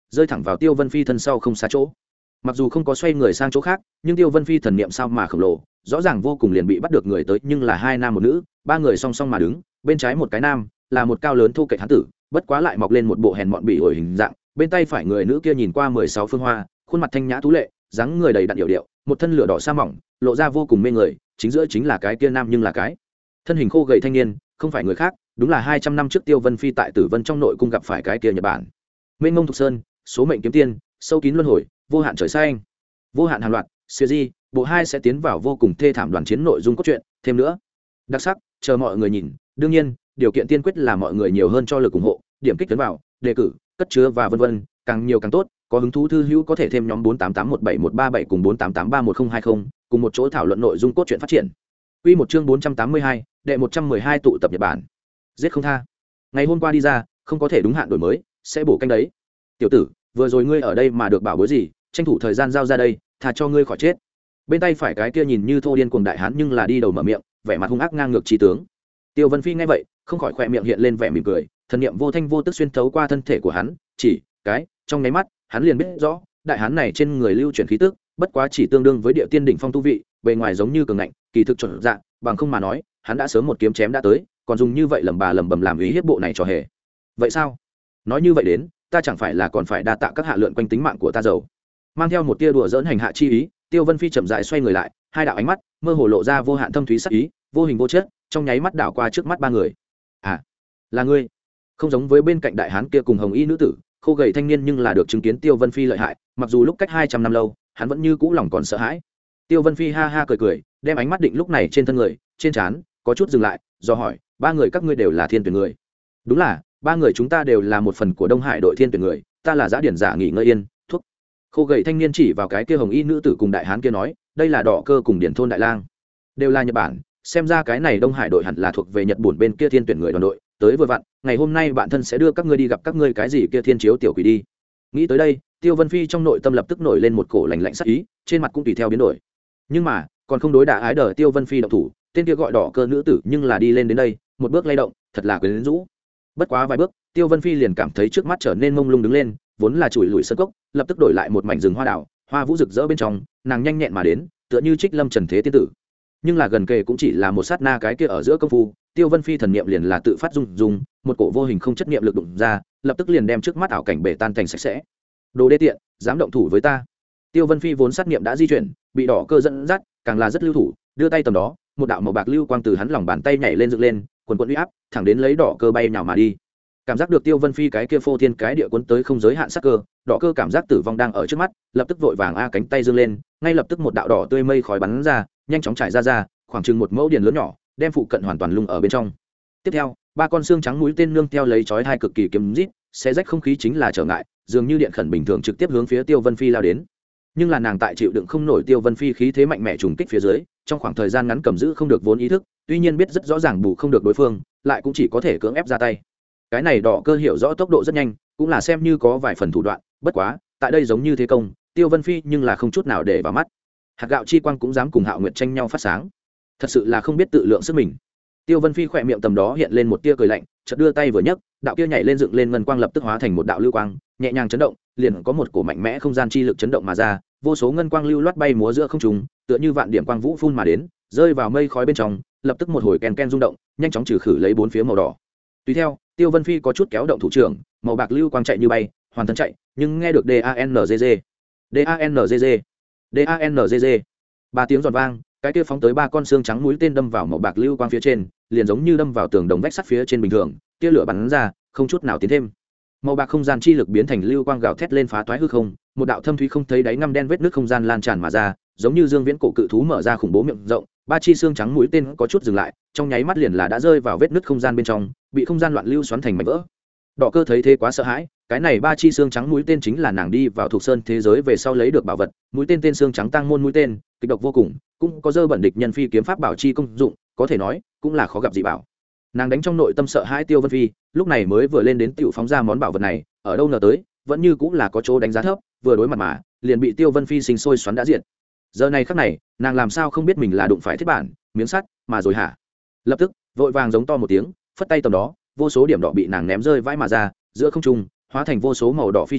rơi thẳng vào Tiêu Vân Phi thân sau không xa chỗ. Mặc dù không có xoay người sang chỗ khác, nhưng Tiêu Vân Phi thần niệm sao mà khổng lồ, rõ ràng vô cùng liền bị bắt được người tới, nhưng là hai nam một nữ, ba người song song mà đứng, bên trái một cái nam, là một cao lớn thu kệch hán tử, bất quá lại mọc lên một bộ hèn mọn bỉ ổi hình dạng, bên tay phải người nữ kia nhìn qua mười sáu phương hoa, khuôn mặt thanh nhã tú lệ, dáng người đầy đặn điệu điệu, một thân lửa đỏ sa mỏng, lộ ra vô cùng mê người, chính giữa chính là cái kia nam nhưng là cái thân hình khô gầy thanh niên, không phải người khác, đúng là hai trăm năm trước Tiêu Vân Phi tại Tử Vân trong nội cung gặp phải cái kia Nhật Bản. Mênh Mông Thục Sơn, số mệnh kiếm tiên, sâu kín luân hồi, vô hạn trời xanh, vô hạn hàng loạt, siêu di, bộ hai sẽ tiến vào vô cùng thê thảm đoàn chiến nội dung cốt truyện, thêm nữa đặc sắc, chờ mọi người nhìn. Đương nhiên, điều kiện tiên quyết là mọi người nhiều hơn cho lực ủng hộ, điểm kích tấn vào, đề cử, cất chứa và vân vân, càng nhiều càng tốt. Có hứng thú thư hữu có thể thêm nhóm bốn tám tám một bảy một ba bảy cùng bốn tám tám ba một không hai không, cùng một chỗ thảo luận nội dung cốt truyện phát triển. Quy một chương bốn trăm tám mươi hai, đệ một trăm mười hai tụ tập Nhật Bản. Giết không tha. Ngày hôm qua đi ra, không có thể đúng hạn đổi mới, sẽ bổ canh đấy. Tiểu tử, vừa rồi ngươi ở đây mà được bảo bối gì, tranh thủ thời gian giao ra đây, thà cho ngươi khỏi chết. Bên tay phải cái kia nhìn như thô điên cuồng đại hán nhưng là đi đầu mở miệng, vẻ mặt hung ác ngang ngược trí tướng. Tiêu Vân Phi nghe vậy, không khỏi khỏe miệng hiện lên vẻ mỉm cười, thần niệm vô thanh vô tức xuyên thấu qua thân thể của hắn, chỉ cái trong nháy mắt, hắn liền biết rõ, đại hán này trên người lưu chuyển khí tức, bất quá chỉ tương đương với địa tiên đỉnh phong tu vị, bề ngoài giống như cường ngạnh, kỳ thực chuẩn dạng, bằng không mà nói, hắn đã sớm một kiếm chém đã tới, còn dùng như vậy lẩm bà lẩm bẩm làm ý hiếp bộ này cho hề. Vậy sao? Nói như vậy đến, ta chẳng phải là còn phải đa tạ các hạ lượn quanh tính mạng của ta giàu. Mang theo một tia đùa giỡn hành hạ chi ý, Tiêu Vân Phi chậm rãi xoay người lại, hai đạo ánh mắt mơ hồ lộ ra vô hạn thâm thúy sắc ý, vô hình vô chất, trong nháy mắt đảo qua trước mắt ba người. À, là ngươi. Không giống với bên cạnh đại hán kia cùng hồng y nữ tử, khô gầy thanh niên nhưng là được chứng kiến Tiêu Vân Phi lợi hại, mặc dù lúc cách hai trăm năm lâu, hắn vẫn như cũ lòng còn sợ hãi. Tiêu Vân Phi ha ha cười cười, đem ánh mắt định lúc này trên thân người, trên trán, có chút dừng lại, do hỏi, ba người các ngươi đều là thiên tuyển người? Đúng là, ba người chúng ta đều là một phần của Đông Hải đội thiên tuyển người, ta là Giá Điển giả nghỉ ngơi yên, thuốc. Khô gầy thanh niên chỉ vào cái kia hồng y nữ tử cùng đại hán kia nói, đây là Đỏ Cơ cùng Điển thôn đại lang, đều là Nhật Bản, xem ra cái này Đông Hải đội hẳn là thuộc về Nhật Bản bên kia thiên tuyển người đoàn đội, tới vừa vặn, ngày hôm nay bạn thân sẽ đưa các ngươi đi gặp các ngươi cái gì kia thiên chiếu tiểu quỷ đi. Nghĩ tới đây, Tiêu Vân Phi trong nội tâm lập tức nổi lên một cổ lạnh lạnh sắc ý, trên mặt cũng tùy theo biến đổi. Nhưng mà, còn không đối đả ái đờ Tiêu Vân Phi động thủ, tên kia gọi Đỏ Cơ nữ tử nhưng là đi lên đến đây, một bước lay động, thật là quyến rũ. Bất quá vài bước, Tiêu Vân Phi liền cảm thấy trước mắt trở nên mông lung đứng lên, vốn là chùi lùi sơn cốc, lập tức đổi lại một mảnh rừng hoa đào, hoa vũ rực rỡ bên trong, nàng nhanh nhẹn mà đến, tựa như trích lâm trần thế tiên tử. Nhưng là gần kề cũng chỉ là một sát na cái kia ở giữa công phu, Tiêu Vân Phi thần niệm liền là tự phát dung dung, một cổ vô hình không chất niệm lực đụng ra, lập tức liền đem trước mắt ảo cảnh bể tan thành sạch sẽ. Đồ đê tiện, dám động thủ với ta. Tiêu Vân Phi vốn sát niệm đã di chuyển, bị Đỏ Cơ dẫn dắt, càng là rất lưu thủ, đưa tay tầm đó, một đạo màu bạc lưu quang từ hắn lòng bàn tay nhảy lên dựng lên, quần quần uy áp, thẳng đến lấy Đỏ Cơ bay nhào mà đi. Cảm giác được Tiêu Vân Phi cái kia phô thiên cái địa cuốn tới không giới hạn sắc cơ, Đỏ Cơ cảm giác tử vong đang ở trước mắt, lập tức vội vàng a cánh tay dương lên, ngay lập tức một đạo đỏ tươi mây khói bắn ra, nhanh chóng trải ra ra, khoảng chừng một mẫu điền lớn nhỏ, đem phụ cận hoàn toàn lung ở bên trong. Tiếp theo, ba con xương trắng mũi tên nương theo lấy chói hai cực kỳ kiếm rít, xé rách không khí chính là trở ngại, dường như điện khẩn bình thường trực tiếp hướng phía Tiêu Vân Phi lao đến. Nhưng là nàng tại chịu đựng không nổi Tiêu Vân Phi khí thế mạnh mẽ trùng kích phía dưới, trong khoảng thời gian ngắn cầm giữ không được vốn ý thức, tuy nhiên biết rất rõ ràng bù không được đối phương, lại cũng chỉ có thể cưỡng ép ra tay. Cái này Đỏ Cơ hiểu rõ tốc độ rất nhanh, cũng là xem như có vài phần thủ đoạn, bất quá, tại đây giống như thế công, Tiêu Vân Phi nhưng là không chút nào để vào mắt. Hạt gạo chi quang cũng dám cùng Hạo Nguyệt tranh nhau phát sáng, thật sự là không biết tự lượng sức mình. Tiêu Vân Phi khỏe miệng tầm đó hiện lên một tia cười lạnh, chợt đưa tay vừa nhấc, đạo kia nhảy lên dựng lên ngân quang lập tức hóa thành một đạo lưu quang, nhẹ nhàng chấn động, liền có một cổ mạnh mẽ không gian chi lực chấn động mà ra, vô số ngân quang lưu loát bay múa giữa không trung, tựa như vạn điểm quang vũ phun mà đến, rơi vào mây khói bên trong, lập tức một hồi ken ken rung động, nhanh chóng trừ khử lấy bốn phía màu đỏ. Tùy theo, Tiêu Vân Phi có chút kéo động thủ trưởng, màu bạc lưu quang chạy như bay, hoàn thân chạy, nhưng nghe được D A N G G, D A N G G, D A N G G, ba tiếng giòn vang, cái kia phóng tới ba con xương trắng mũi tên đâm vào màu bạc lưu quang phía trên, liền giống như đâm vào tường đồng vách sắt phía trên bình thường, tia lửa bắn ra, không chút nào tiến thêm. Màu bạc không gian chi lực biến thành lưu quang gào thét lên phá toái hư không, một đạo thâm thúy không thấy đáy ngăm đen vết nước không gian lan tràn mà ra, giống như dương viễn cổ cự thú mở ra khủng bố miệng rộng, ba chi xương trắng mũi tên có chút dừng lại, trong nháy mắt liền là đã rơi vào vết nứt không gian bên trong, bị không gian loạn lưu xoắn thành mảnh vỡ. Đỏ Cơ thấy thế quá sợ hãi, cái này ba chi xương trắng mũi tên chính là nàng đi vào thuộc sơn thế giới về sau lấy được bảo vật, mũi tên tên xương trắng tăng môn mũi tên, kịch độc vô cùng, cũng có dơ bẩn địch nhân phi kiếm pháp bảo chi công dụng, có thể nói cũng là khó gặp dị bảo. Nàng đánh trong nội tâm sợ hãi Tiêu Vân Phi, lúc này mới vừa lên đến tiểu phóng ra món bảo vật này, ở đâu ngờ tới, vẫn như cũng là có chỗ đánh giá thấp, vừa đối mặt mà, liền bị Tiêu Vân Phi sinh sôi xoắn đã diệt. Giờ này khắc này, nàng làm sao không biết mình là đụng phải thiết bản, miếng sắt, mà rồi hả? Lập tức, vội vàng giống to một tiếng, phất tay tầm đó, vô số điểm đỏ bị nàng ném rơi vãi mà ra, giữa không trung, hóa thành vô số màu đỏ phi trùng,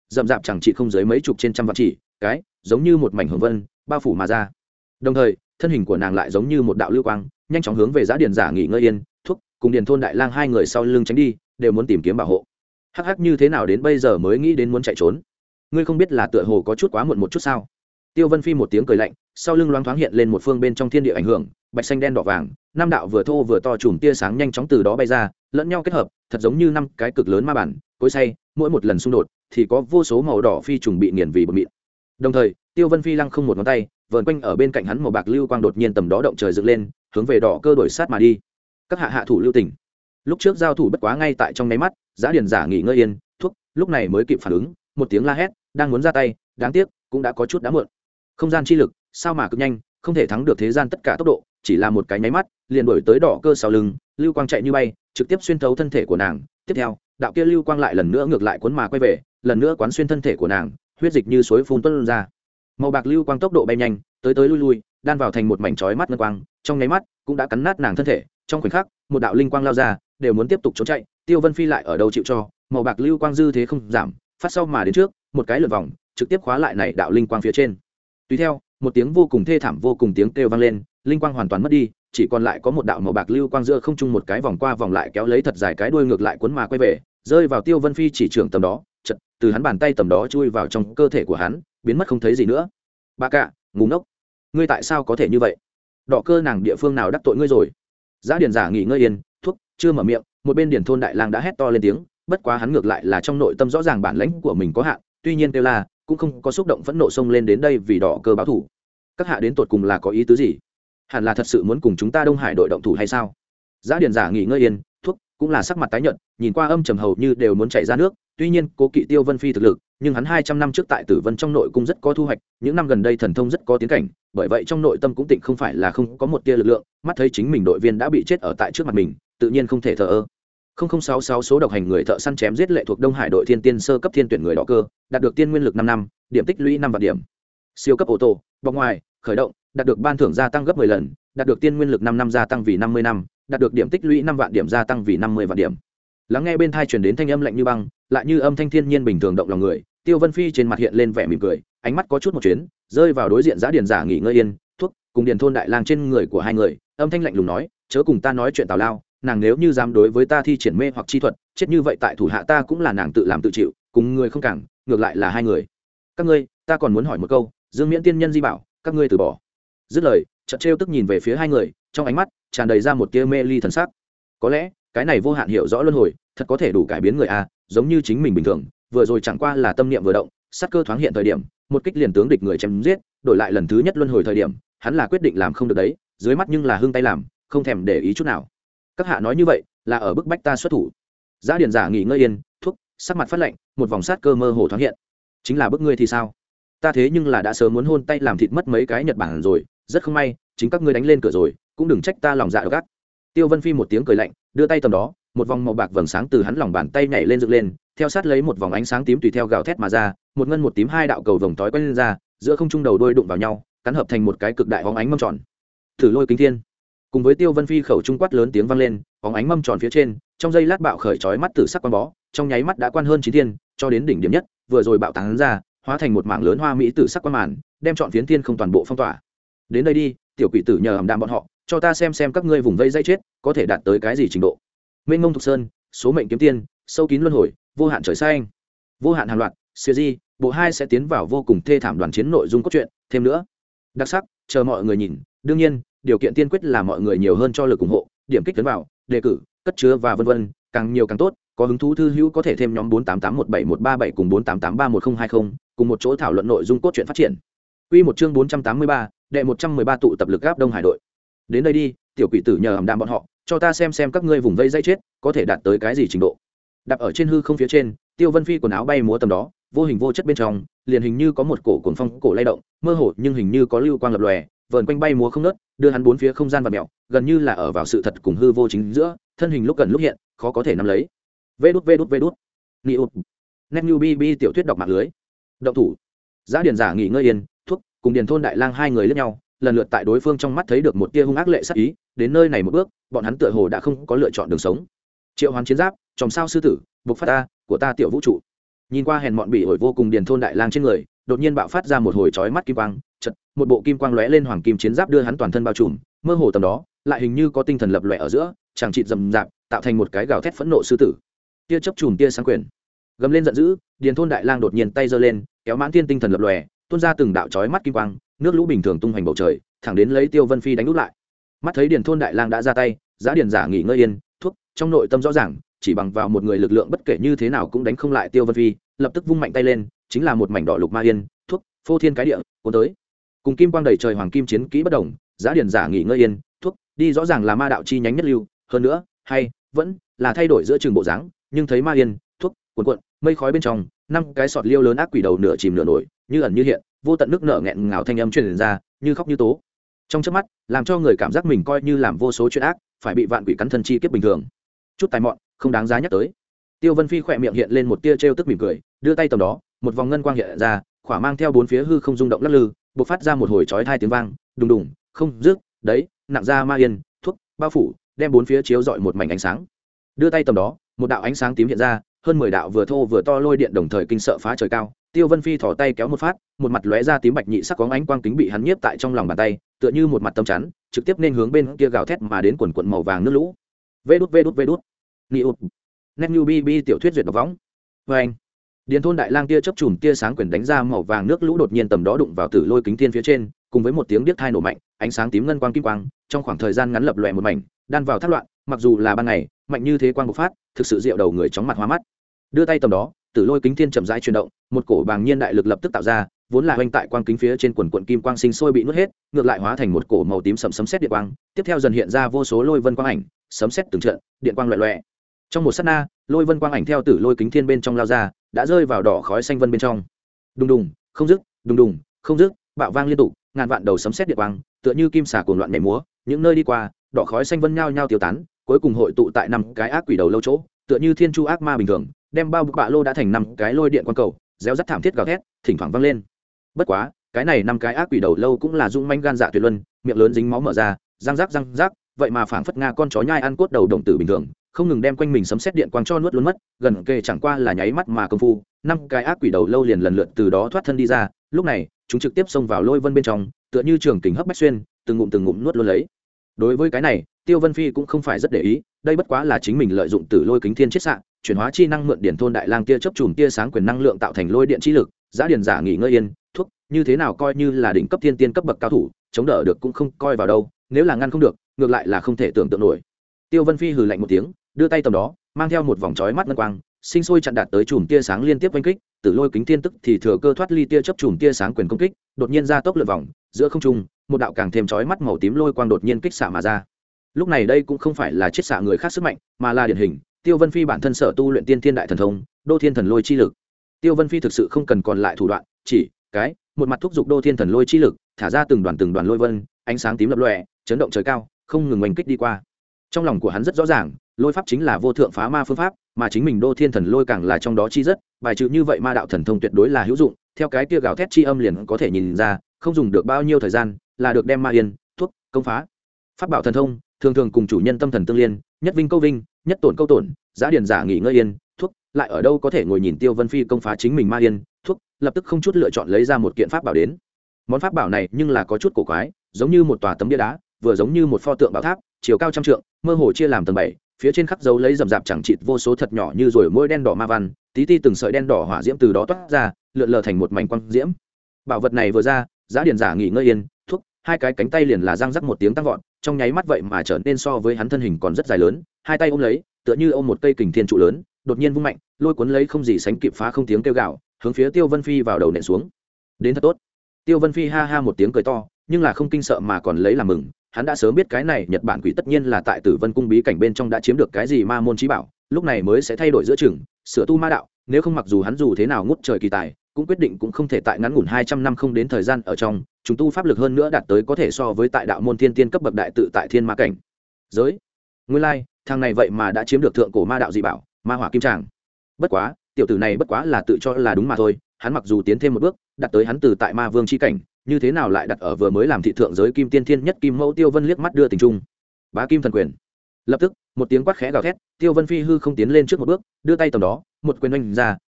rậm rạp chẳng chỉ không dưới mấy chục trên trăm vạn chỉ cái giống như một mảnh hồng vân bao phủ mà ra. Đồng thời thân hình của nàng lại giống như một đạo lưu quang nhanh chóng hướng về Giá Điền Giả nghỉ ngơi yên thuốc cùng Điền Thôn Đại Lang hai người sau lưng tránh đi, đều muốn tìm kiếm bảo hộ. Hắc hắc, như thế nào đến bây giờ mới nghĩ đến muốn chạy trốn? Ngươi không biết là tựa hồ có chút quá muộn một chút sao? Tiêu Vân Phi một tiếng cười lạnh, sau lưng loáng thoáng hiện lên một phương bên trong thiên địa ảnh hưởng, bạch xanh đen đỏ vàng, năm đạo vừa thô vừa to chùm tia sáng nhanh chóng từ đó bay ra, lẫn nhau kết hợp, thật giống như năm cái cực lớn ma bản, cối xay, mỗi một lần xung đột thì có vô số màu đỏ phi trùng bị nghiền vì bột mịn. Đồng thời, Tiêu Vân Phi lăng không một ngón tay, vờn quanh ở bên cạnh hắn màu bạc lưu quang đột nhiên tầm đó động trời dựng lên, hướng về đỏ cơ đổi sát mà đi. Các hạ hạ thủ lưu tình. Lúc trước giao thủ bất quá ngay tại trong nháy mắt, Giá Điền Giả nghỉ ngơi yên, thuốc, lúc này mới kịp phản ứng, một tiếng la hét, đang muốn ra tay, đáng tiếc, cũng đã có chút đã muộn. Không gian chi lực, sao mà cực nhanh, không thể thắng được thế gian tất cả tốc độ, chỉ là một cái nháy mắt, liền đuổi tới đỏ cơ sau lưng, lưu quang chạy như bay, trực tiếp xuyên thấu thân thể của nàng. Tiếp theo, đạo kia lưu quang lại lần nữa ngược lại cuốn mà quay về, lần nữa quán xuyên thân thể của nàng, huyết dịch như suối phun tuôn ra. Màu bạc lưu quang tốc độ bay nhanh, tới tới lui lui, đan vào thành một mảnh chói mắt ngân quang, trong nháy mắt cũng đã cắn nát nàng thân thể. Trong khoảnh khắc, một đạo linh quang lao ra, đều muốn tiếp tục trốn chạy. Tiêu Vân Phi lại ở đâu chịu cho, màu bạc lưu quang dư thế không giảm, phát sau mà đến trước, một cái lượt vòng, trực tiếp khóa lại này đạo linh quang phía trên. Tùy theo, một tiếng vô cùng thê thảm vô cùng tiếng kêu vang lên, linh quang hoàn toàn mất đi, chỉ còn lại có một đạo màu bạc lưu quang giữa không trung một cái vòng qua vòng lại kéo lấy thật dài cái đuôi ngược lại cuốn mà quay về, rơi vào Tiêu Vân Phi chỉ trưởng tầm đó, chợt từ hắn bàn tay tầm đó chui vào trong cơ thể của hắn, biến mất không thấy gì nữa. Bà cạ, ngu ngốc, ngươi tại sao có thể như vậy? Đỏ cơ nàng địa phương nào đắc tội ngươi rồi? Giá Điền Giả nghỉ ngơi yên, thuốc chưa mở miệng, một bên Điền Thôn Đại Lang đã hét to lên tiếng, bất quá hắn ngược lại là trong nội tâm rõ ràng bản lãnh của mình có hạn, tuy nhiên kêu la cũng không có xúc động phẫn nộ xông lên đến đây vì đỏ cơ báo thủ. Các hạ đến tột cùng là có ý tứ gì? Hẳn là thật sự muốn cùng chúng ta Đông Hải đội động thủ hay sao? Giá Điền Giả nghỉ ngơi yên, thuốc cũng là sắc mặt tái nhợt, nhìn qua âm trầm hầu như đều muốn chảy ra nước. Tuy nhiên cố kỵ Tiêu Vân Phi thực lực, nhưng hắn hai trăm năm trước tại Tử Vân trong nội cung rất có thu hoạch, những năm gần đây thần thông rất có tiến cảnh, bởi vậy trong nội tâm cũng tịnh không phải là không có một tia lực lượng, mắt thấy chính mình đội viên đã bị chết ở tại trước mặt mình, tự nhiên không thể thờ ơ. không không sáu sáu số độc hành người thợ săn chém giết lệ thuộc Đông Hải đội thiên tiên sơ cấp thiên tuyển người đỏ cơ, đạt được tiên nguyên lực năm năm, điểm tích lũy năm vạn điểm. Siêu cấp ô tô, bọc ngoài, khởi động, đạt được ban thưởng gia tăng gấp mười lần, đạt được tiên nguyên lực năm năm gia tăng vì năm mươi năm, đạt được điểm tích lũy năm vạn điểm gia tăng vì năm mươi vạn điểm. Lắng nghe bên tai truyền đến thanh âm lạnh như băng, lại như âm thanh thiên nhiên bình thường động lòng người, Tiêu Vân Phi trên mặt hiện lên vẻ mỉm cười, ánh mắt có chút một chuyến, rơi vào đối diện Giá Điền Giả nghỉ ngơi yên, thuốc, cùng Điền Thôn Đại Lang trên người của hai người, âm thanh lạnh lùng nói, chớ cùng ta nói chuyện tào lao, nàng nếu như dám đối với ta thi triển mê hoặc chi thuật, chết như vậy tại thủ hạ ta cũng là nàng tự làm tự chịu, cùng người không cản, ngược lại là hai người. Các ngươi, ta còn muốn hỏi một câu, Dương Miễn tiên nhân di bảo, các ngươi từ bỏ. Dứt lời, chợt trêu tức nhìn về phía hai người, trong ánh mắt tràn đầy ra một tia mê ly thần sắc. Có lẽ, cái này vô hạn hiểu rõ luân hồi, thật có thể đủ cải biến người a, giống như chính mình bình thường, vừa rồi chẳng qua là tâm niệm vừa động, sát cơ thoáng hiện thời điểm, một kích liền tướng địch người chém giết, đổi lại lần thứ nhất luân hồi thời điểm, hắn là quyết định làm không được đấy, dưới mắt nhưng là hưng tay làm, không thèm để ý chút nào. Các hạ nói như vậy, là ở bức bách ta xuất thủ. Giá Điền Giả nghỉ ngơi yên, thuốc, sắc mặt phát lạnh, một vòng sát cơ mơ hồ thoáng hiện. Chính là bức ngươi thì sao? Ta thế nhưng là đã sớm muốn hôn tay làm thịt mất mấy cái Nhật Bản rồi, rất không may, chính các ngươi đánh lên cửa rồi, cũng đừng trách ta lòng dạ độc ác. Tiêu Vân Phi một tiếng cười lạnh, đưa tay tầm đó, một vòng màu bạc vầng sáng từ hắn lòng bàn tay nhảy lên dựng lên, theo sát lấy một vòng ánh sáng tím tùy theo gào thét mà ra, một ngân một tím hai đạo cầu vồng tói quay lên ra, giữa không trung đầu đôi đụng vào nhau, cắn hợp thành một cái cực đại bóng ánh mâm tròn. Thử Lôi Kính Thiên. Cùng với Tiêu Vân Phi khẩu trung quát lớn tiếng vang lên, bóng ánh mâm tròn phía trên, trong giây lát bạo khởi chói mắt tử sắc quang bó, trong nháy mắt đã quan hơn chín thiên, cho đến đỉnh điểm nhất, vừa rồi bạo tán ra, hóa thành một mảng lớn hoa mỹ tử sắc quang màn, đem trọn phiến thiên không toàn bộ phong tỏa. Đến đây đi, tiểu quỷ tử nhờ ẩm đạm bọn họ, cho ta xem xem các ngươi vùng vây dây chết, có thể đạt tới cái gì trình độ. Mênh Mông Thục Sơn, số mệnh kiếm tiên, sâu kín luân hồi, vô hạn trời xanh, vô hạn hàng loạt, series, bộ hai sẽ tiến vào vô cùng thê thảm đoàn chiến nội dung cốt truyện, thêm nữa. Đặc sắc, chờ mọi người nhìn, đương nhiên, điều kiện tiên quyết là mọi người nhiều hơn cho lực ủng hộ, điểm kích tấn vào, đề cử, cất chứa và vân vân, càng nhiều càng tốt. Có hứng thú thư hữu có thể thêm nhóm bốn tám tám một bảy một ba bảy cùng bốn tám tám ba một không hai không, cùng một chỗ thảo luận nội dung cốt truyện phát triển. Quy một chương bốn trăm tám mươi ba, đệ một trăm mười ba tụ tập lực gáp Đông Hải đội. Đến đây đi, tiểu quỷ tử nhờ ẩm đạm bọn họ, cho ta xem xem các ngươi vùng vây dây chết, có thể đạt tới cái gì trình độ. Đạp ở trên hư không phía trên, Tiêu Vân Phi quần áo bay múa tầm đó, vô hình vô chất bên trong, liền hình như có một cổ cuồng phong cổ lay động, mơ hồ nhưng hình như có lưu quang lập lòe, vờn quanh bay múa không ngớt, đưa hắn bốn phía không gian vặn mèo, gần như là ở vào sự thật cùng hư vô chính giữa, thân hình lúc gần lúc hiện, khó có thể nắm lấy. Vê đút vê đút vê đút. Nị ụp. Net New B B tiểu thuyết đọc mạng lưới. Động thủ. Giá Điền Giả nghỉ ngơi yên, thuốc, cùng Điền Thôn Đại Lang hai người liếc nhau, lần lượt tại đối phương trong mắt thấy được một tia hung ác lệ sát ý, đến nơi này một bước, bọn hắn tựa hồ đã không có lựa chọn đường sống. Triệu Hoán chiến giáp, tròm sao sư tử, bộc phát ta, của ta tiểu vũ trụ. nhìn qua hèn mọn bị ổi vô cùng điền thôn đại lang trên người đột nhiên bạo phát ra một hồi chói mắt kim quang, chật một bộ kim quang lóe lên hoàng kim chiến giáp đưa hắn toàn thân bao trùm, mơ hồ tầm đó lại hình như có tinh thần lập lòe ở giữa, chàng chịt rầm rạp tạo thành một cái gào thét phẫn nộ sư tử. Tia chớp chùm tia sáng quyền, gầm lên giận dữ, điền thôn đại lang đột nhiên tay giơ lên, kéo mãn thiên tinh thần lập lòe, tuôn ra từng đạo chói mắt kim quang, nước lũ bình thường tung hoành bầu trời, thẳng đến lấy Tiêu Vân Phi đánh úp lại. Mắt thấy điền thôn đại lang đã ra tay, Giá Điền giả nghỉ ngơi yên, thuốc trong nội tâm rõ ràng, chỉ bằng vào một người lực lượng bất kể như thế nào cũng đánh không lại Tiêu Vân Phi, lập tức vung mạnh tay lên, chính là một mảnh đỏ lục ma yên, thuốc phô thiên cái địa, cuốn tới. Cùng kim quang đầy trời hoàng kim chiến kỹ bất đồng, Giá Điền giả nghỉ ngơi yên, thuốc đi rõ ràng là ma đạo chi nhánh nhất lưu, hơn nữa, hay vẫn là thay đổi giữa trường bộ dáng, nhưng thấy ma yên, thuốc cuộn cuộn, mây khói bên trong, năm cái sọt liêu lớn ác quỷ đầu nửa chìm nửa nổi, như ẩn như hiện, vô tận nước nở nghẹn ngào thanh âm truyền ra, như khóc như tố. Trong chớp mắt, làm cho người cảm giác mình coi như làm vô số chuyện ác, phải bị vạn quỷ cắn thân chi kiếp bình thường. Chút tài mọn, không đáng giá nhắc tới. Tiêu Vân Phi khỏe miệng hiện lên một tia trêu tức mỉm cười, đưa tay tầm đó, một vòng ngân quang hiện ra, khỏa mang theo bốn phía hư không rung động lắc lư, bộc phát ra một hồi chói tai tiếng vang, đùng đùng, không dứt, đấy, nặng ra ma yên, thuốc, bao phủ, đem bốn phía chiếu rọi một mảnh ánh sáng. Đưa tay tầm đó, một đạo ánh sáng tím hiện ra, hơn mười đạo vừa thô vừa to lôi điện đồng thời kinh sợ phá trời cao. Tiêu Vân Phi thò tay kéo một phát, một mặt lóe ra tím bạch nhị sắc có ánh quang kính bị hắn nhiếp tại trong lòng bàn tay, tựa như một mặt tâm chắn, trực tiếp nên hướng bên kia gào thét mà đến quần quần màu vàng nước lũ. Vê đút vê đút vê đút. Nị ụt. Net New B B tiểu thuyết duyệt đọc võng. Và anh. Điền thôn đại lang tia chớp chùm tia sáng quyền đánh ra màu vàng nước lũ đột nhiên tầm đó đụng vào tử lôi kính thiên phía trên, cùng với một tiếng điếc thai nổ mạnh, ánh sáng tím ngân quang kim quang, trong khoảng thời gian ngắn lập lòe một mảnh, đan vào thác loạn, mặc dù là ban ngày, mạnh như thế quang bộc phát, thực sự diệu đầu người chóng mặt hoa mắt. Đưa tay tầm đó, tử lôi kính thiên chậm rãi chuyển động, một cổ bàng nhiên đại lực lập tức tạo ra, vốn là hoành tại quang kính phía trên quần quần kim quang sinh sôi bị nuốt hết, ngược lại hóa thành một cổ màu tím sẫm sấm sét điện quang, tiếp theo dần hiện ra vô số lôi vân quang ảnh, sấm sét từng trận, điện quang loẹt loẹt. Trong một sát na, lôi vân quang ảnh theo tử lôi kính thiên bên trong lao ra, đã rơi vào đỏ khói xanh vân bên trong. Đùng đùng, không dứt, đùng đùng, không dứt, bạo vang liên tục, ngàn vạn đầu sấm sét điện quang, tựa như kim xà cuồng loạn nhảy múa, những nơi đi qua, đỏ khói xanh vân nhao nhao tiêu tán, cuối cùng hội tụ tại năm cái ác quỷ đầu lâu chỗ, tựa như thiên chu ác ma bình thường, đem bao bạ lô đã thành năm cái lôi điện quang cầu, réo rắt thảm thiết gào thét, thỉnh thoảng vang lên. Bất quá, cái này năm cái ác quỷ đầu lâu cũng là dũng manh gan dạ tuyệt luân, miệng lớn dính máu mở ra, răng rắc răng rắc, vậy mà phảng phất nga con chó nhai ăn cốt đầu đồng tử bình thường, không ngừng đem quanh mình sấm sét điện quang cho nuốt luôn mất, gần kề chẳng qua là nháy mắt mà công phu, năm cái ác quỷ đầu lâu liền lần lượt từ đó thoát thân đi ra, lúc này, chúng trực tiếp xông vào lôi vân bên trong, tựa như trường kình hấp bách xuyên, từng ngụm từng ngụm nuốt luôn lấy. Đối với cái này, Tiêu Vân Phi cũng không phải rất để ý, đây bất quá là chính mình lợi dụng tử lôi kính thiên chiết xạ, chuyển hóa chi năng mượn điển thôn đại lang tia chớp chùm tia sáng quyền năng lượng tạo thành lôi điện chi lực, Giá Điền giả nghỉ ngơi yên, thuốc, như thế nào coi như là đỉnh cấp thiên tiên cấp bậc cao thủ, chống đỡ được cũng không coi vào đâu, nếu là ngăn không được, ngược lại là không thể tưởng tượng nổi. Tiêu Vân Phi hừ lạnh một tiếng, đưa tay tầm đó, mang theo một vòng chói mắt ngân quang, sinh sôi chặn đạt tới chùm tia sáng liên tiếp oanh kích, tử lôi kính thiên tức thì thừa cơ thoát ly tia chớp chùm tia sáng quyền công kích, đột nhiên ra tốc lượn vòng, giữa không trung, một đạo càng thêm chói mắt màu tím lôi quang đột nhiên kích xạ mà ra. Lúc này đây cũng không phải là chiết xạ người khác sức mạnh, mà là điển hình Tiêu Vân Phi bản thân sở tu luyện tiên thiên đại thần thông, đô thiên thần lôi chi lực. Tiêu Vân Phi thực sự không cần còn lại thủ đoạn, chỉ cái một mặt thúc giục đô thiên thần lôi chi lực, thả ra từng đoàn từng đoàn lôi vân, ánh sáng tím lập lòe, chấn động trời cao, không ngừng oanh kích đi qua. Trong lòng của hắn rất rõ ràng, lôi pháp chính là vô thượng phá ma phương pháp, mà chính mình đô thiên thần lôi càng là trong đó chi rất, bài trừ như vậy ma đạo thần thông tuyệt đối là hữu dụng, theo cái kia gào thét chi âm liền có thể nhìn ra, không dùng được bao nhiêu thời gian, là được đem ma yên, thuốc, công phá. Pháp bảo thần thông, thường thường cùng chủ nhân tâm thần tương liên, nhất vinh câu vinh, nhất tổn câu tổn, Giá Điền giả nghỉ ngơi yên, thuốc, lại ở đâu có thể ngồi nhìn Tiêu Vân Phi công phá chính mình ma yên, thuốc, lập tức không chút lựa chọn lấy ra một kiện pháp bảo đến. Món pháp bảo này nhưng là có chút cổ quái, giống như một tòa tấm bia đá, vừa giống như một pho tượng bảo tháp, chiều cao trăm trượng, mơ hồ chia làm tầng bảy, phía trên khắc dấu lấy rậm rạp chẳng chịt vô số thật nhỏ như rồi môi đen đỏ ma văn, tí ti từng sợi đen đỏ hỏa diễm từ đó toát ra, lượn lờ thành một mảnh quang diễm. Bảo vật này vừa ra, Giá Điền giả nghỉ ngơi yên, thuốc, hai cái cánh tay liền là răng rắc một tiếng tăng vọt, trong nháy mắt vậy mà trở nên so với hắn thân hình còn rất dài lớn, hai tay ôm lấy, tựa như ôm một cây kình thiên trụ lớn, đột nhiên vung mạnh, lôi cuốn lấy không gì sánh kịp phá không tiếng kêu gào, hướng phía Tiêu Vân Phi vào đầu nện xuống. Đến thật tốt. Tiêu Vân Phi ha ha một tiếng cười to, nhưng là không kinh sợ mà còn lấy làm mừng, hắn đã sớm biết cái này Nhật Bản quỷ tất nhiên là tại Tử Vân cung bí cảnh bên trong đã chiếm được cái gì ma môn chí bảo, lúc này mới sẽ thay đổi giữa chừng, sửa tu ma đạo, nếu không mặc dù hắn dù thế nào ngút trời kỳ tài, cũng quyết định cũng không thể tại ngắn ngủn hai trăm năm không đến thời gian ở trong, chúng tu pháp lực hơn nữa đạt tới có thể so với tại đạo môn thiên tiên cấp bậc đại tự tại thiên ma cảnh. Giới. Nguyên lai, like, thằng này vậy mà đã chiếm được thượng cổ ma đạo dị bảo, Ma Hỏa Kim Tràng. Bất quá, tiểu tử này bất quá là tự cho là đúng mà thôi, hắn mặc dù tiến thêm một bước, đạt tới hắn từ tại ma vương chi cảnh, như thế nào lại đặt ở vừa mới làm thị thượng giới kim tiên thiên nhất kim mẫu. Tiêu Vân liếc mắt đưa tình trung. Bá Kim Thần Quyền. Lập tức, một tiếng quát khẽ gào thét, Tiêu Vân Phi hư không tiến lên trước một bước, đưa tay tầm đó, một quyền oanh ra,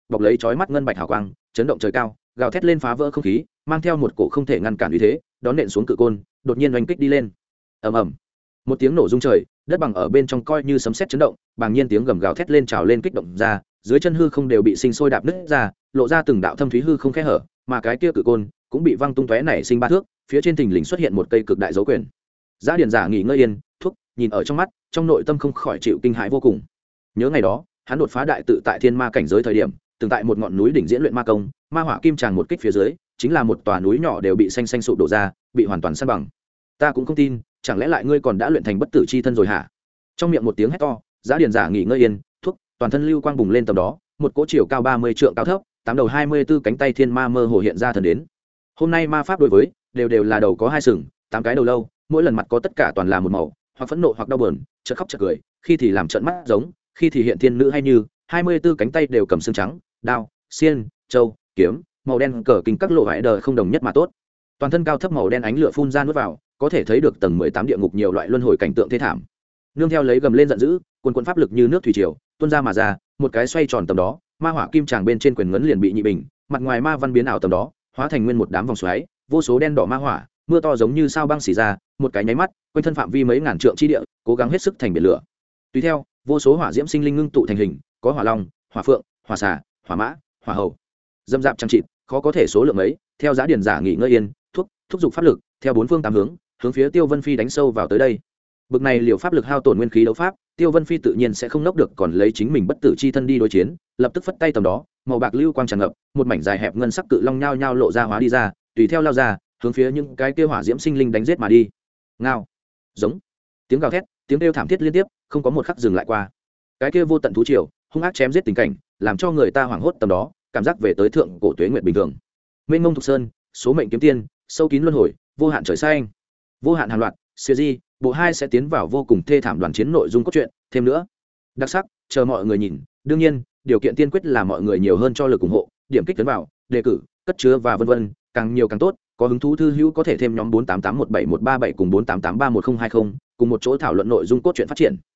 bọc lấy chói mắt ngân bạch hào quang chấn động trời cao, gào thét lên phá vỡ không khí, mang theo một cổ không thể ngăn cản uy thế, đón nện xuống cự côn, đột nhiên oanh kích đi lên. Ầm ầm, một tiếng nổ rung trời, đất bằng ở bên trong coi như sấm sét chấn động, bàng nhiên tiếng gầm gào thét lên trào lên kích động ra, dưới chân hư không đều bị sinh sôi đạp nứt ra, lộ ra từng đạo thâm thúy hư không khe hở, mà cái kia cự côn cũng bị văng tung tóe nảy sinh ba thước, phía trên thình lình xuất hiện một cây cực đại dấu quyền. Giá Điền Giả nghỉ ngơi yên, thuốc, nhìn ở trong mắt, trong nội tâm không khỏi chịu kinh hãi vô cùng. Nhớ ngày đó, hắn đột phá đại tự tại thiên ma cảnh giới thời điểm, từng tại một ngọn núi đỉnh diễn luyện ma công, ma hỏa kim tràng một kích phía dưới, chính là một tòa núi nhỏ đều bị xanh xanh sụp đổ ra, bị hoàn toàn san bằng. Ta cũng không tin, chẳng lẽ lại ngươi còn đã luyện thành bất tử chi thân rồi hả? Trong miệng một tiếng hét to, Giá Điền Giả nghỉ ngơi yên, thuốc, toàn thân lưu quang bùng lên tầm đó, một cỗ chiều cao ba mươi trượng cao thấp, tám đầu hai mươi tư cánh tay thiên ma mơ hồ hiện ra thần đến. Hôm nay ma pháp đối với, đều đều là đầu có hai sừng, tám cái đầu lâu, mỗi lần mặt có tất cả toàn là một màu, hoặc phẫn nộ hoặc đau buồn, chợt khóc chợt cười, khi thì làm trợn mắt giống, khi thì hiện thiên nữ hay như, hai mươi tư cánh tay đều cầm xương trắng, đao, xiên, châu, kiếm, màu đen cờ kinh các lộ vải đời không đồng nhất mà tốt. Toàn thân cao thấp màu đen ánh lửa phun ra nuốt vào, có thể thấy được tầng mười tám địa ngục nhiều loại luân hồi cảnh tượng thê thảm. Nương theo lấy gầm lên giận dữ, quần quần pháp lực như nước thủy triều, tuôn ra mà ra, một cái xoay tròn tầm đó, ma hỏa kim tràng bên trên quyền ngấn liền bị nhị bình, mặt ngoài ma văn biến ảo tầm đó, hóa thành nguyên một đám vòng xoáy, vô số đen đỏ ma hỏa, mưa to giống như sao băng xỉ ra, một cái nháy mắt, quanh thân phạm vi mấy ngàn trượng chi địa, cố gắng hết sức thành biển lửa. Tùy theo, vô số hỏa diễm sinh linh ngưng tụ thành hình, có hỏa long, hỏa phượng, hỏa xà, hỏa mã, hỏa hầu. Dâm dạp chẳng chịt, khó có thể số lượng ấy, theo Giá Điền Giả nghỉ ngơi yên, thuốc, thúc dục pháp lực, theo bốn phương tám hướng, hướng phía Tiêu Vân Phi đánh sâu vào tới đây. Bực này liều pháp lực hao tổn nguyên khí đấu pháp, Tiêu Vân Phi tự nhiên sẽ không nốc được, còn lấy chính mình bất tử chi thân đi đối chiến, lập tức phất tay tầm đó, màu bạc lưu quang tràn ngập, một mảnh dài hẹp ngân sắc cự long nhao nhao lộ ra hóa đi ra, tùy theo lao ra, hướng phía những cái kia hỏa diễm sinh linh đánh giết mà đi. Ngao, giống, tiếng gào thét, tiếng kêu thảm thiết liên tiếp, không có một khắc dừng lại qua. Cái kia vô tận thú triều, hung ác chém giết tình cảnh, làm cho người ta hoảng hốt tầm đó, cảm giác về tới thượng cổ tuế nguyệt bình thường. Mênh mông thục sơn, số mệnh kiếm tiên, sâu kín luân hồi, vô hạn trời xanh, vô hạn hàng loạt, series, bộ hai sẽ tiến vào vô cùng thê thảm đoàn chiến nội dung cốt truyện, thêm nữa đặc sắc, chờ mọi người nhìn. Đương nhiên, điều kiện tiên quyết là mọi người nhiều hơn cho lực ủng hộ, điểm kích tấn vào, đề cử, cất chứa và vân vân, càng nhiều càng tốt. Có hứng thú thư hữu có thể thêm nhóm bốn tám tám một bảy một ba bảy cùng bốn tám tám ba một không hai không cùng một chỗ thảo luận nội dung cốt truyện phát triển.